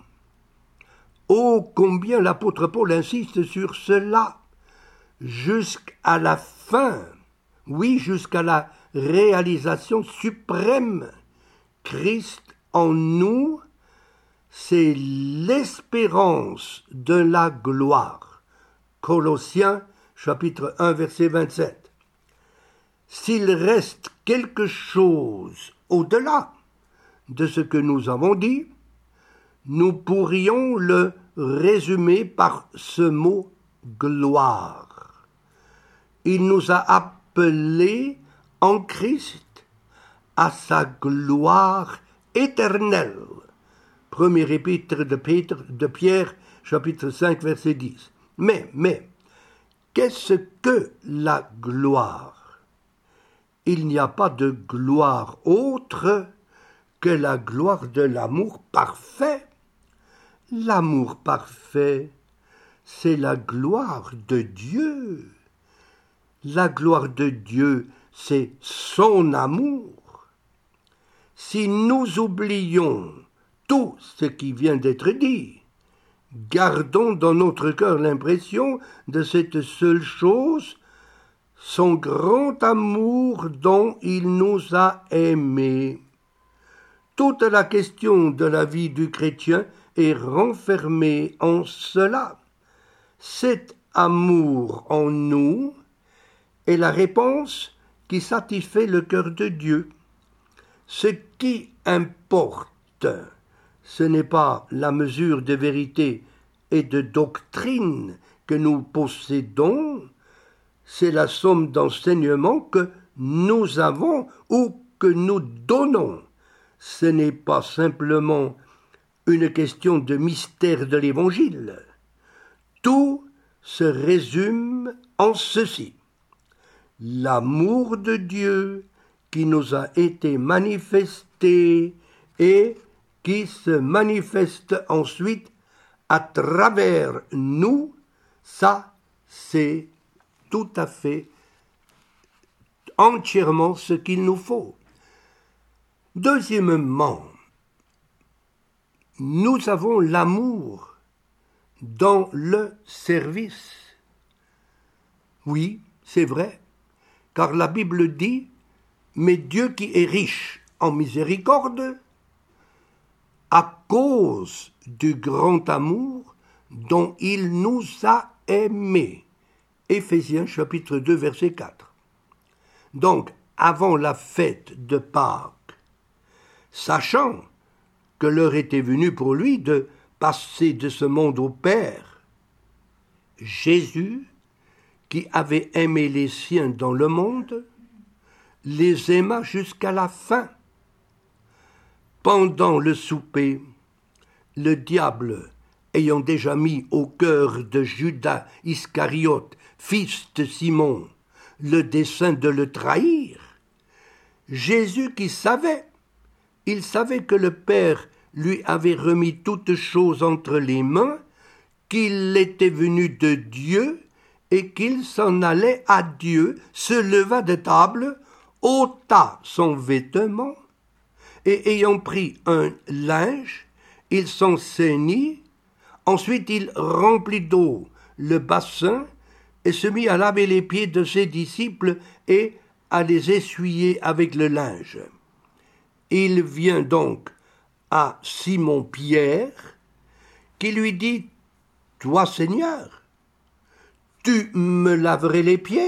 Oh, combien l'apôtre Paul insiste sur cela, jusqu'à la fin, oui, jusqu'à la réalisation suprême. Christ en nous, c'est l'espérance de la gloire. Colossiens, chapitre 1, verset 27. S'il reste quelque chose au-delà de ce que nous avons dit, nous pourrions le résumer par ce mot « gloire ». Il nous a appelés en Christ à sa gloire éternelle. Premier épître de Pierre, chapitre 5, verset 10. Mais, qu'est-ce que la gloire? Il n'y a pas de gloire autre que la gloire de l'amour parfait. L'amour parfait, c'est la gloire de Dieu. La gloire de Dieu, c'est son amour. Si nous oublions tout ce qui vient d'être dit, gardons dans notre cœur l'impression de cette seule chose, son grand amour dont il nous a aimés. Toute la question de la vie du chrétien est renfermée en cela. Cet amour en nous est la réponse qui satisfait le cœur de Dieu. Ce qui importe, ce n'est pas la mesure de vérité et de doctrine que nous possédons, c'est la somme d'enseignements que nous avons ou que nous donnons. Ce n'est pas simplement une question de mystère de l'Évangile. Tout se résume en ceci. L'amour de Dieu qui nous a été manifesté et qui se manifeste ensuite à travers nous, ça, c'est tout à fait entièrement ce qu'il nous faut. Deuxièmement, nous avons l'amour dans le service. Oui, c'est vrai, car la Bible dit « Mais Dieu qui est riche en miséricorde, à cause du grand amour dont il nous a aimés. » Éphésiens chapitre 2, verset 4. Donc, avant la fête de Pâques, sachant que l'heure était venue pour lui de passer de ce monde au Père, Jésus, qui avait aimé les siens dans le monde, les aima jusqu'à la fin. Pendant le souper, le diable ayant déjà mis au cœur de Judas Iscariote, fils de Simon, le dessein de le trahir, Jésus qui savait, il savait que le Père lui avait remis toutes choses entre les mains, qu'il était venu de Dieu et qu'il s'en allait à Dieu, se leva de table, ôta son vêtement, et ayant pris un linge, il s'en ceignit, ensuite il remplit d'eau le bassin et se mit à laver les pieds de ses disciples et à les essuyer avec le linge. Il vient donc à Simon-Pierre, qui lui dit « Toi, Seigneur, tu me laverais les pieds ?»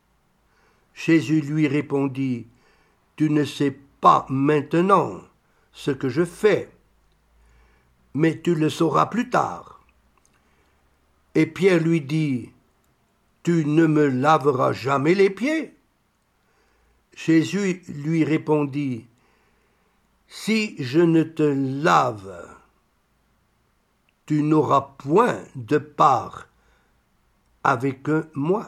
Jésus lui répondit « Tu ne sais pas maintenant ce que je fais, mais tu le sauras plus tard. » Et Pierre lui dit « Tu ne me laveras jamais les pieds ?» Jésus lui répondit « Si je ne te lave, tu n'auras point de part avec moi.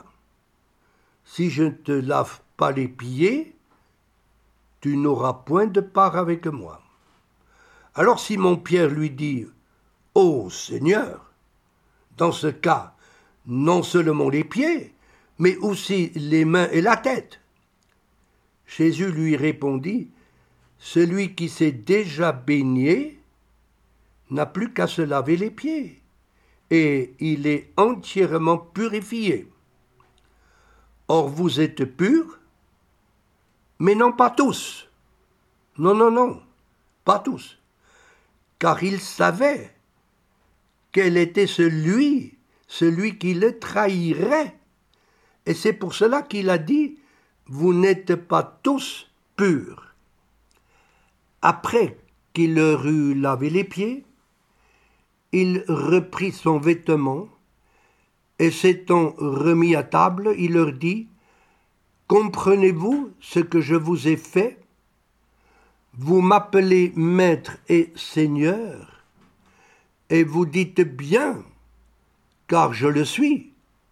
Si je ne te lave pas les pieds, tu n'auras point de part avec moi. » Alors Simon-Pierre lui dit « Ô Seigneur, dans ce cas, non seulement les pieds, mais aussi les mains et la tête. » Jésus lui répondit « Celui qui s'est déjà baigné n'a plus qu'à se laver les pieds, et il est entièrement purifié. Or vous êtes purs, mais non pas tous. Non, pas tous. Car il savait quel était celui qui le trahirait. Et c'est pour cela qu'il a dit « Vous n'êtes pas tous purs. » Après qu'il leur eut lavé les pieds, il reprit son vêtement, et s'étant remis à table, il leur dit « Comprenez-vous ce que je vous ai fait? Vous m'appelez Maître et Seigneur, et vous dites bien, car je le suis.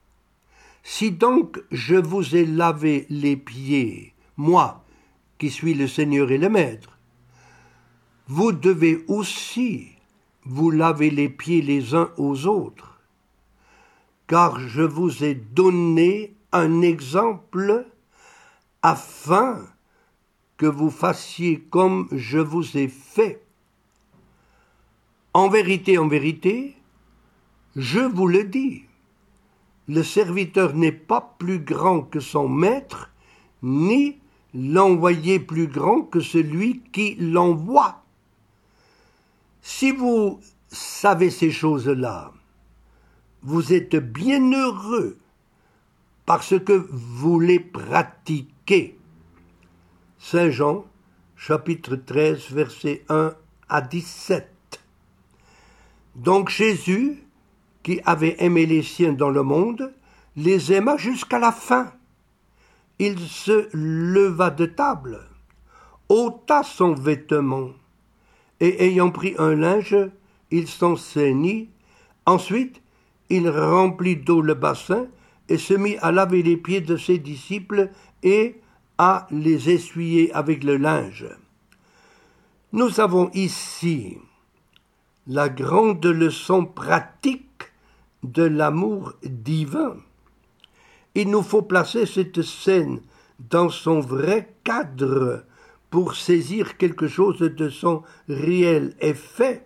Si donc je vous ai lavé les pieds, moi, qui suis le Seigneur et le Maître, vous devez aussi vous laver les pieds les uns aux autres, car je vous ai donné un exemple afin que vous fassiez comme je vous ai fait. En vérité, je vous le dis, le serviteur n'est pas plus grand que son maître, ni l'envoyé plus grand que celui qui l'envoie. Si vous savez ces choses-là, vous êtes bien heureux parce que vous les pratiquez. Saint Jean, chapitre 13, versets 1 à 17. Donc Jésus, qui avait aimé les siens dans le monde, les aima jusqu'à la fin. Il se leva de table, ôta son vêtement, et ayant pris un linge, il s'en ceignit. Ensuite, il remplit d'eau le bassin et se mit à laver les pieds de ses disciples et à les essuyer avec le linge. Nous avons ici la grande leçon pratique de l'amour divin. Il nous faut placer cette scène dans son vrai cadre pour saisir quelque chose de son réel effet.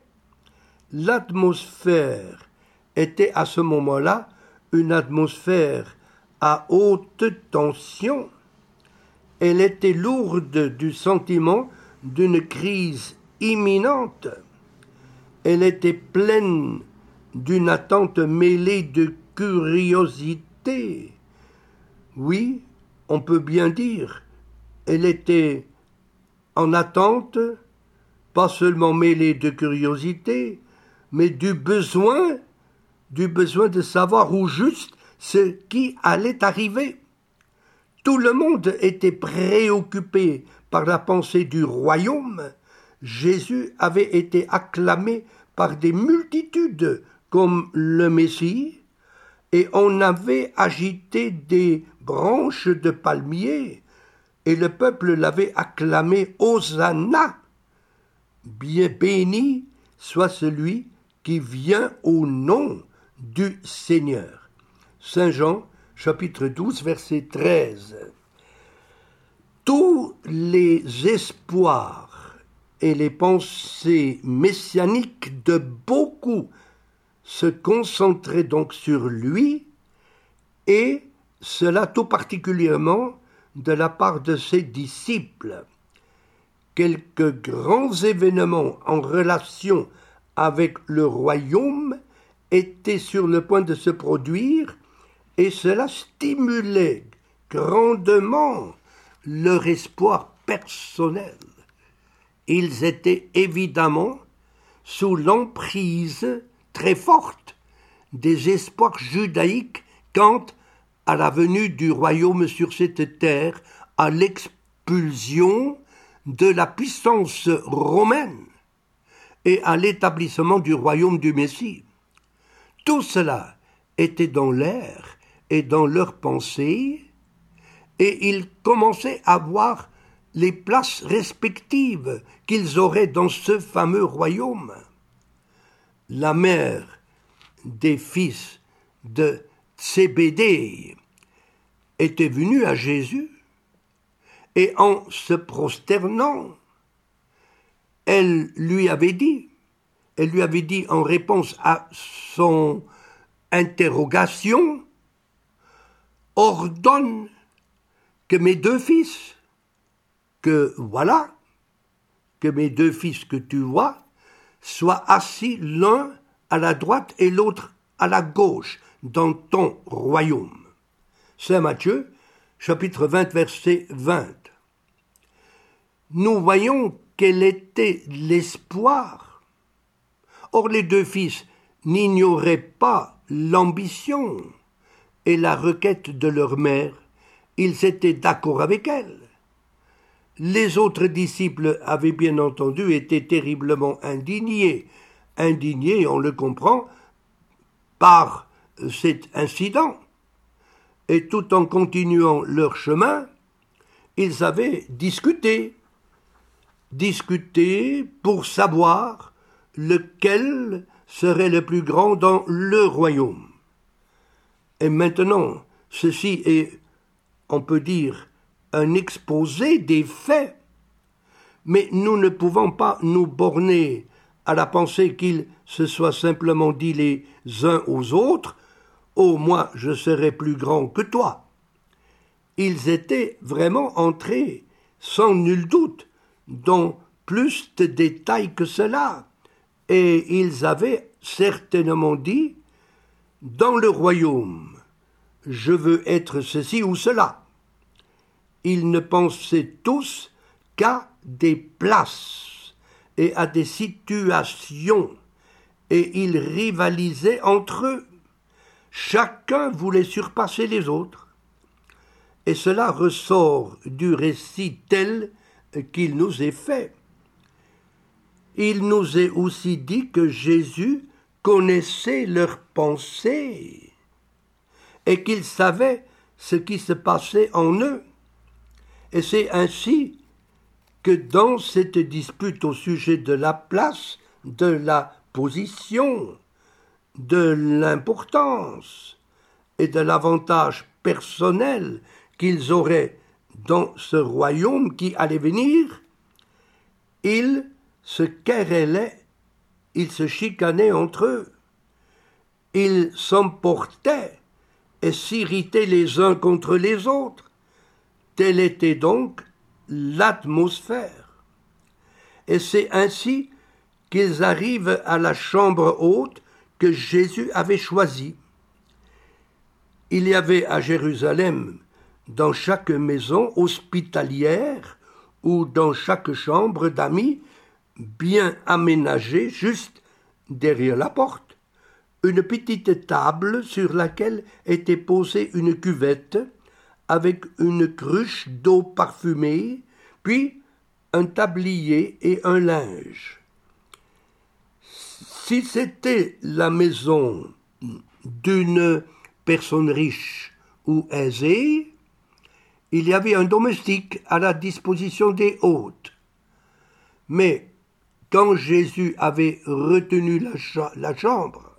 L'atmosphère était à ce moment-là une atmosphère à haute tension. Elle était lourde du sentiment d'une crise imminente. Elle était pleine d'une attente mêlée de curiosité. Oui, on peut bien dire, elle était en attente, pas seulement mêlée de curiosité, mais du besoin de savoir au juste ce qui allait arriver. Tout le monde était préoccupé par la pensée du royaume. Jésus avait été acclamé par des multitudes comme le Messie, et on avait agité des branches de palmier, et le peuple l'avait acclamé Hosanna. Bien béni soit celui qui vient au nom du Seigneur. Saint Jean, chapitre 12, verset 13. Tous les espoirs et les pensées messianiques de beaucoup se concentraient donc sur lui, et cela tout particulièrement de la part de ses disciples. Quelques grands événements en relation avec le royaume étaient sur le point de se produire, et cela stimulait grandement leur espoir personnel. Ils étaient évidemment sous l'emprise très forte des espoirs judaïques quant à la venue du royaume sur cette terre, à l'expulsion de la puissance romaine et à l'établissement du royaume du Messie. Tout cela était dans l'air et dans leurs pensées, et ils commençaient à voir les places respectives qu'ils auraient dans ce fameux royaume. La mère des fils de Zébédée était venue à Jésus, et en se prosternant, elle lui avait dit en réponse à son interrogation, « Ordonne que mes deux fils, que mes deux fils que tu vois, soient assis l'un à la droite et l'autre à la gauche dans ton royaume. » Saint Matthieu, chapitre 20, verset 20. Nous voyons quel était l'espoir. Or les deux fils n'ignoraient pas l'ambition et la requête de leur mère. Ils étaient d'accord avec elle. Les autres disciples avaient bien entendu été terriblement indignés, on le comprend, par cet incident. Et tout en continuant leur chemin, ils avaient discuté pour savoir lequel serait le plus grand dans le royaume. Et maintenant, ceci est, on peut dire, un exposé des faits, mais nous ne pouvons pas nous borner à la pensée qu'ils se soient simplement dit les uns aux autres « Oh, moi, je serai plus grand que toi ». Ils étaient vraiment entrés, sans nul doute, dans plus de détails que cela, et ils avaient certainement dit « Dans le royaume, je veux être ceci ou cela ». Ils ne pensaient tous qu'à des places et à des situations, et ils rivalisaient entre eux. Chacun voulait surpasser les autres. Et cela ressort du récit tel qu'il nous est fait. Il nous est aussi dit que Jésus connaissait leurs pensées et qu'il savait ce qui se passait en eux. Et c'est ainsi que dans cette dispute au sujet de la place, de la position, de l'importance et de l'avantage personnel qu'ils auraient dans ce royaume qui allait venir, ils se querellaient, ils se chicanaient entre eux, ils s'emportaient et s'irritaient les uns contre les autres. Telle était donc l'atmosphère. Et c'est ainsi qu'ils arrivent à la chambre haute que Jésus avait choisie. Il y avait à Jérusalem, dans chaque maison hospitalière ou dans chaque chambre d'amis, bien aménagée juste derrière la porte, une petite table sur laquelle était posée une cuvette avec une cruche d'eau parfumée, puis un tablier et un linge. Si c'était la maison d'une personne riche ou aisée, il y avait un domestique à la disposition des hôtes. Mais quand Jésus avait retenu la chambre,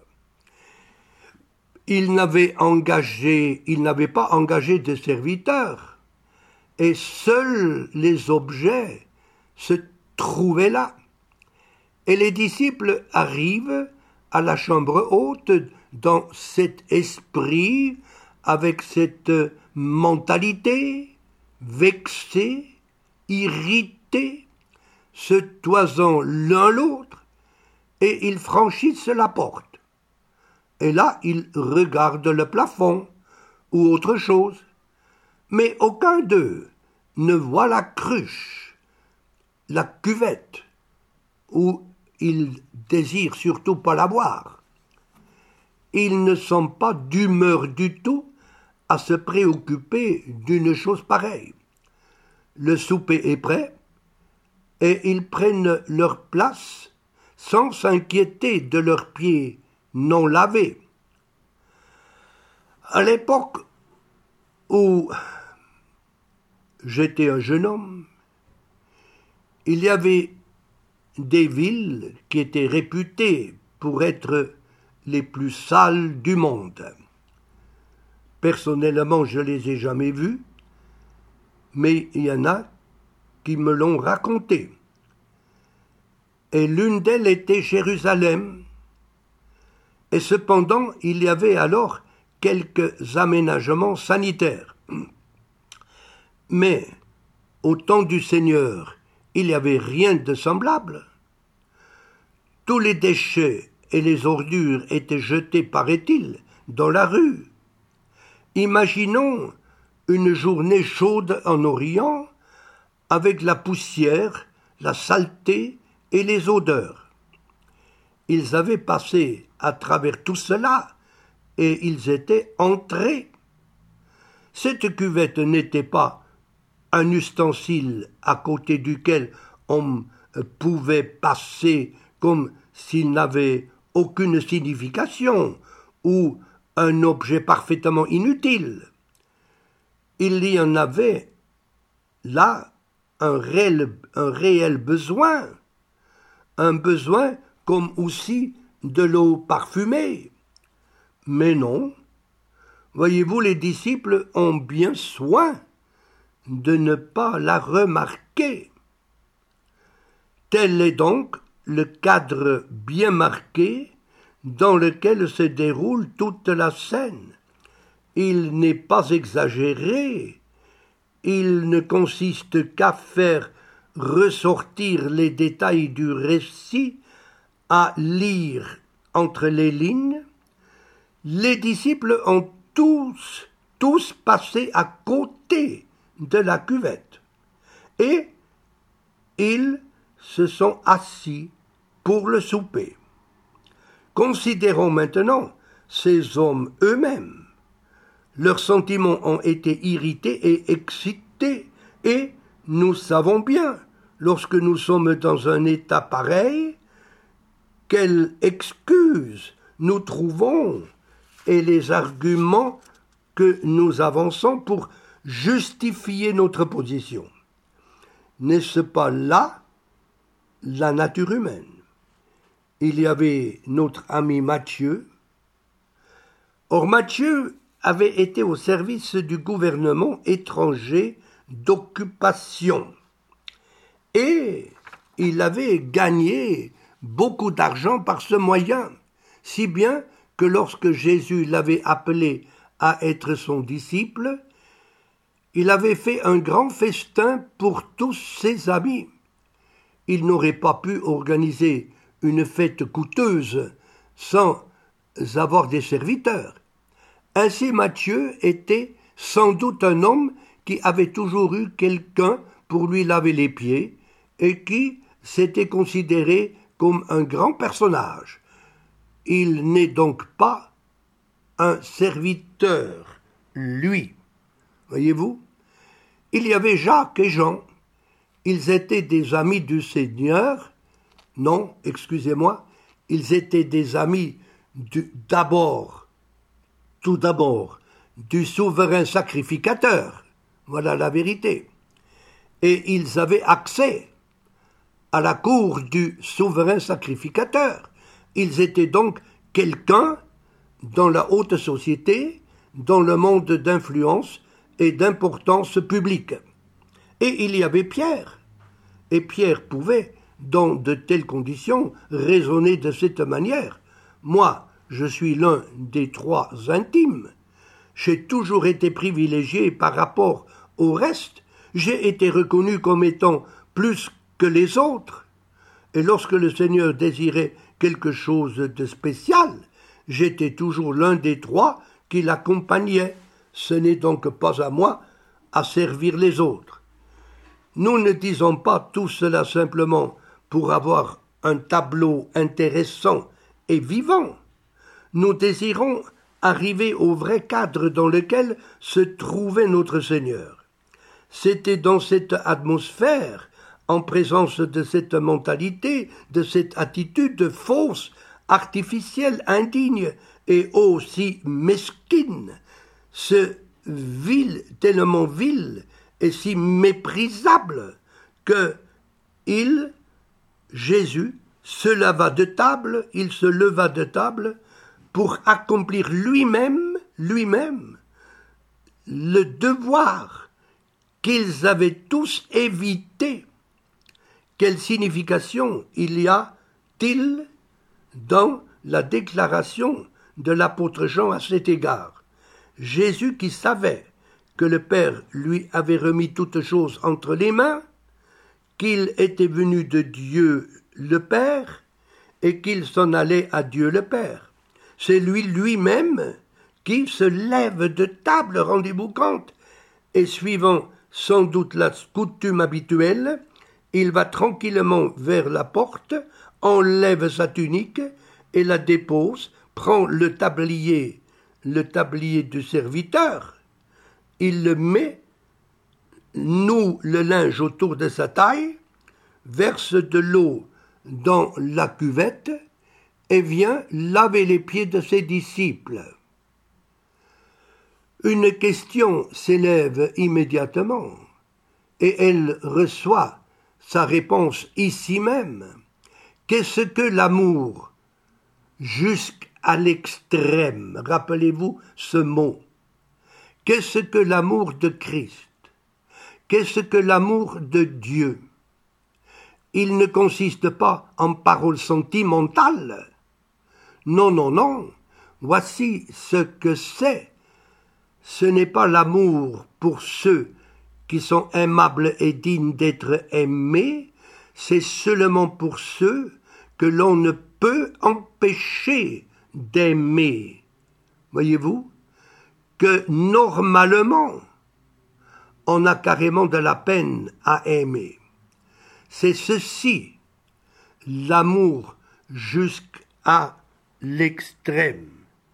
il n'avait pas engagé de serviteurs, et seuls les objets se trouvaient là. Et les disciples arrivent à la chambre haute dans cet esprit, avec cette mentalité, vexée, irritée, se toisant l'un l'autre, et ils franchissent la porte. Et là, ils regardent le plafond ou autre chose. Mais aucun d'eux ne voit la cruche, la cuvette, où ils désirent surtout pas la boire. Ils ne sont pas d'humeur du tout à se préoccuper d'une chose pareille. Le souper est prêt, et ils prennent leur place sans s'inquiéter de leurs pieds non lavés. À l'époque où j'étais un jeune homme, il y avait des villes qui étaient réputées pour être les plus sales du monde. Personnellement, je ne les ai jamais vues, mais il y en a qui me l'ont raconté. Et l'une d'elles était Jérusalem, et cependant il y avait alors quelques aménagements sanitaires. Mais au temps du Seigneur, il n'y avait rien de semblable. Tous les déchets et les ordures étaient jetés, paraît-il, dans la rue. Imaginons une journée chaude en Orient, avec la poussière, la saleté et les odeurs. Ils avaient passé à travers tout cela, et ils étaient entrés. Cette cuvette n'était pas un ustensile à côté duquel on pouvait passer comme s'il n'avait aucune signification, ou un objet parfaitement inutile. Il y en avait là un réel besoin, un besoin comme aussi de l'eau parfumée. Mais non, voyez-vous, les disciples ont bien soin de ne pas la remarquer. Tel est donc le cadre bien marqué dans lequel se déroule toute la scène. Il n'est pas exagéré, il ne consiste qu'à faire ressortir les détails du récit, à lire entre les lignes. Les disciples ont tous passé à côté de la cuvette, et ils se sont assis pour le souper. Considérons maintenant ces hommes eux-mêmes. Leurs sentiments ont été irrités et excités, et nous savons bien, lorsque nous sommes dans un état pareil, quelle excuse nous trouvons et les arguments que nous avançons pour justifier notre position. N'est-ce pas là la nature humaine? Il y avait notre ami Matthieu. Or Matthieu avait été au service du gouvernement étranger d'occupation, et il avait gagné beaucoup d'argent par ce moyen, si bien que lorsque Jésus l'avait appelé à être son disciple, il avait fait un grand festin pour tous ses amis. Il n'aurait pas pu organiser une fête coûteuse sans avoir des serviteurs. Ainsi Matthieu était sans doute un homme qui avait toujours eu quelqu'un pour lui laver les pieds et qui s'était considéré comme un grand personnage. Il n'est donc pas un serviteur, lui. Voyez-vous? Il y avait Jacques et Jean. Ils étaient des amis du Seigneur. Non, excusez-moi, ils étaient des amis tout d'abord, du souverain sacrificateur. Voilà la vérité. Et ils avaient accès à la cour du souverain sacrificateur. Ils étaient donc quelqu'un dans la haute société, dans le monde d'influence et d'importance publique. Et il y avait Pierre. Et Pierre pouvait, dans de telles conditions, raisonner de cette manière. Moi, je suis l'un des trois intimes. J'ai toujours été privilégié par rapport au reste. J'ai été reconnu comme étant plus que les autres. Et lorsque le Seigneur désirait quelque chose de spécial, j'étais toujours l'un des trois qui l'accompagnait. Ce n'est donc pas à moi à servir les autres. Nous ne disons pas tout cela simplement pour avoir un tableau intéressant et vivant. Nous désirons arriver au vrai cadre dans lequel se trouvait notre Seigneur. C'était dans cette atmosphère, en présence de cette mentalité, de cette attitude fausse, artificielle, indigne et aussi mesquine, tellement vil et si méprisable que Jésus, se leva de table pour accomplir lui-même le devoir qu'ils avaient tous évité. Quelle signification il y a-t-il dans la déclaration de l'apôtre Jean à cet égard? Jésus qui savait que le Père lui avait remis toutes choses entre les mains, qu'il était venu de Dieu le Père et qu'il s'en allait à Dieu le Père. C'est lui-même qui se lève de table, rendez-vous compte, et suivant sans doute la coutume habituelle, il va tranquillement vers la porte, enlève sa tunique et la dépose, prend le tablier du serviteur, il le met, noue le linge autour de sa taille, verse de l'eau dans la cuvette et vient laver les pieds de ses disciples. Une question s'élève immédiatement et elle reçoit sa réponse ici même. Qu'est-ce que l'amour jusqu'à l'extrême? Rappelez-vous ce mot. Qu'est-ce que l'amour de Christ? Qu'est-ce que l'amour de Dieu? Il ne consiste pas en paroles sentimentales. Non. Voici ce que c'est. Ce n'est pas l'amour pour ceux qui sont aimables et dignes d'être aimés, c'est seulement pour ceux que l'on ne peut empêcher d'aimer. Voyez-vous? Que normalement, on a carrément de la peine à aimer. C'est ceci, l'amour jusqu'à l'extrême.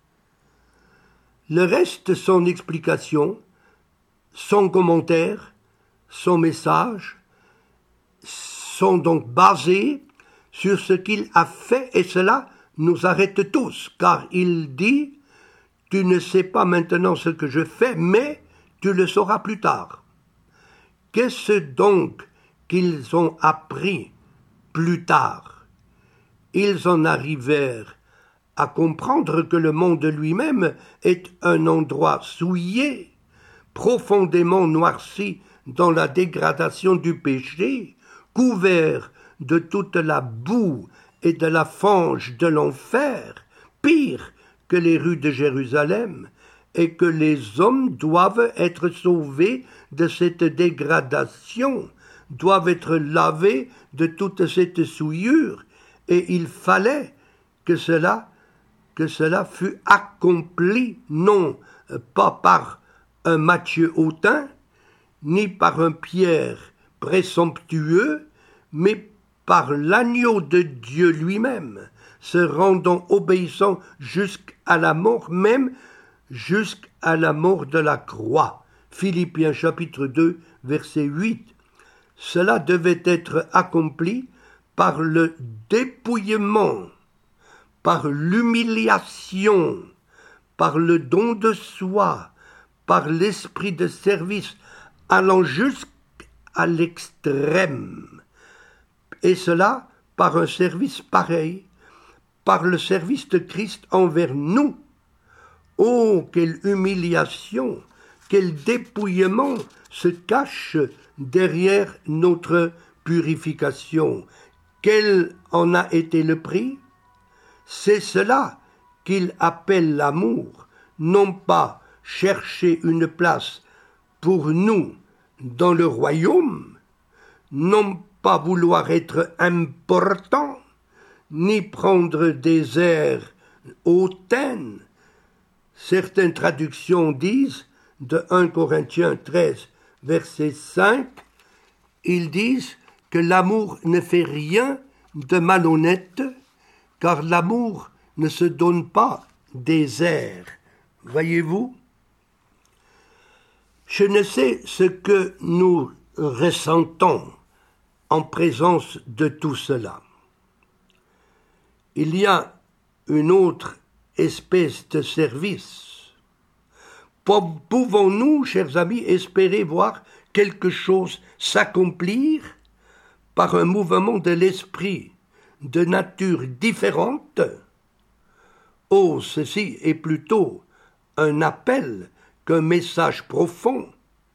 Le reste, son explication, son commentaire, son message, sont donc basés sur ce qu'il a fait, et cela nous arrête tous, car il dit « Tu ne sais pas maintenant ce que je fais, mais tu le sauras plus tard. » Qu'est-ce donc qu'ils ont appris plus tard? Ils en arrivèrent à comprendre que le monde lui-même est un endroit souillé, profondément noirci dans la dégradation du péché, couvert de toute la boue et de la fange de l'enfer, pire que les rues de Jérusalem, et que les hommes doivent être sauvés de cette dégradation, doivent être lavés de toute cette souillure, et il fallait que cela fût accompli, non pas par un Matthieu hautain, ni par un Pierre présomptueux, mais par l'agneau de Dieu lui-même, se rendant obéissant jusqu'à la mort même, jusqu'à la mort de la croix. Philippiens chapitre 2, verset 8. Cela devait être accompli par le dépouillement par l'humiliation, par le don de soi, par l'esprit de service, allant jusqu'à l'extrême. Et cela par un service pareil, par le service de Christ envers nous. Oh, quelle humiliation, quel dépouillement se cache derrière notre purification. Quel en a été le prix? C'est cela qu'il appelle l'amour, non pas chercher une place pour nous dans le royaume, non pas vouloir être important, ni prendre des airs hautaines. Certaines traductions disent, de 1 Corinthiens 13, verset 5, ils disent que l'amour ne fait rien de malhonnête, car l'amour ne se donne pas des airs. Voyez-vous? Je ne sais ce que nous ressentons en présence de tout cela. Il y a une autre espèce de service. Pouvons-nous, chers amis, espérer voir quelque chose s'accomplir par un mouvement de l'esprit de nature différente? Oh, ceci est plutôt un appel qu'un message profond.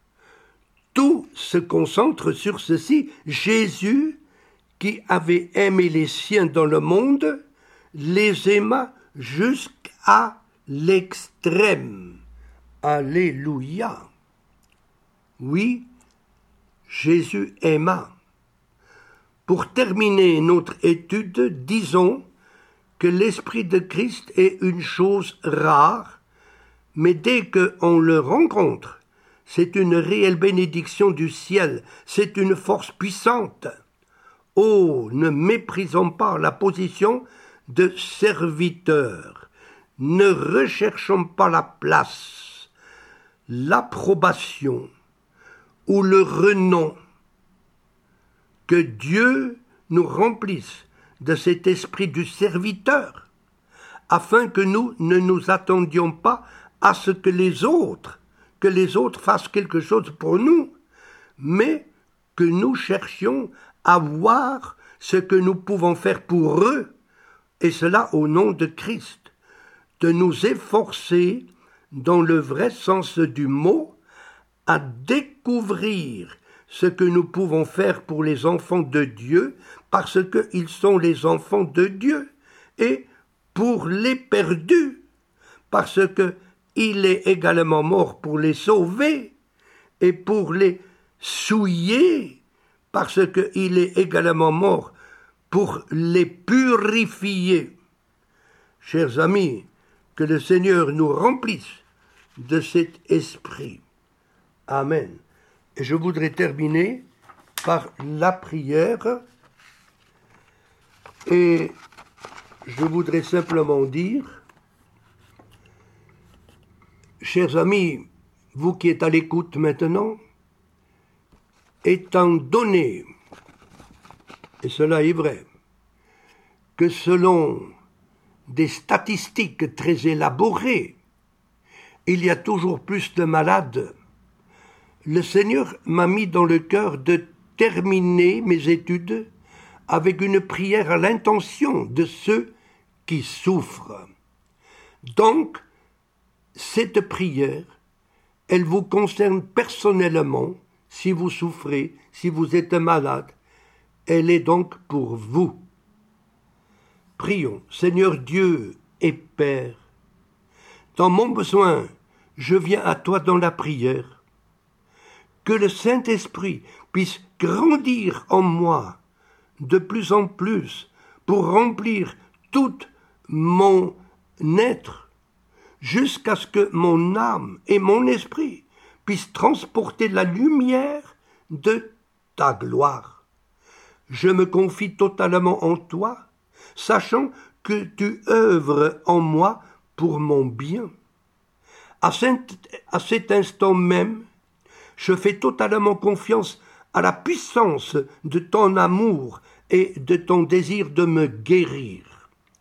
Tout se concentre sur ceci. Jésus, qui avait aimé les siens dans le monde, les aima jusqu'à l'extrême. Alléluia. Oui, Jésus aima. Pour terminer notre étude, disons que l'Esprit de Christ est une chose rare, mais dès qu'on le rencontre, c'est une réelle bénédiction du ciel, c'est une force puissante. Oh, ne méprisons pas la position de serviteur, ne recherchons pas la place, l'approbation ou le renom. Que Dieu nous remplisse de cet esprit du serviteur, afin que nous ne nous attendions pas à ce que les autres fassent quelque chose pour nous, mais que nous cherchions à voir ce que nous pouvons faire pour eux, et cela au nom de Christ, de nous efforcer, dans le vrai sens du mot, à découvrir ce que nous pouvons faire pour les enfants de Dieu, parce qu'ils sont les enfants de Dieu, et pour les perdus, parce qu'il est également mort pour les sauver, et pour les souiller, parce qu'il est également mort pour les purifier. Chers amis, que le Seigneur nous remplisse de cet esprit. Amen. Et je voudrais terminer par la prière, et je voudrais simplement dire, chers amis, vous qui êtes à l'écoute maintenant, étant donné, et cela est vrai, que selon des statistiques très élaborées, il y a toujours plus de malades, le Seigneur m'a mis dans le cœur de terminer mes études avec une prière à l'intention de ceux qui souffrent. Donc, cette prière, elle vous concerne personnellement, si vous souffrez, si vous êtes malade, elle est donc pour vous. Prions, Seigneur Dieu et Père, dans mon besoin, je viens à toi dans la prière. Que le Saint-Esprit puisse grandir en moi de plus en plus pour remplir tout mon être, jusqu'à ce que mon âme et mon esprit puissent transporter la lumière de ta gloire. Je me confie totalement en toi, sachant que tu œuvres en moi pour mon bien. À cet instant même, je fais totalement confiance à la puissance de ton amour et de ton désir de me guérir.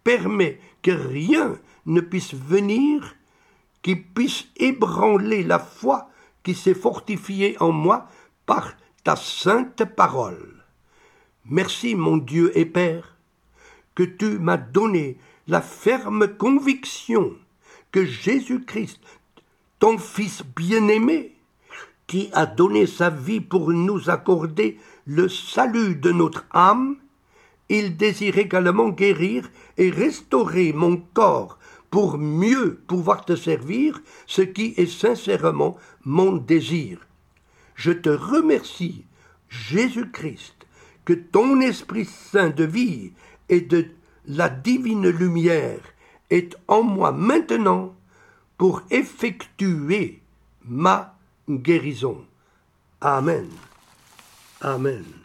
permets que rien ne puisse venir qui puisse ébranler la foi qui s'est fortifiée en moi par ta sainte parole. Merci, mon Dieu et Père, que tu m'as donné la ferme conviction que Jésus-Christ, ton Fils bien-aimé, qui a donné sa vie pour nous accorder le salut de notre âme, il désire également guérir et restaurer mon corps pour mieux pouvoir te servir, ce qui est sincèrement mon désir. Je te remercie, Jésus-Christ, que ton Esprit Saint de vie et de la divine lumière est en moi maintenant pour effectuer ma guérison. Amen. Amen.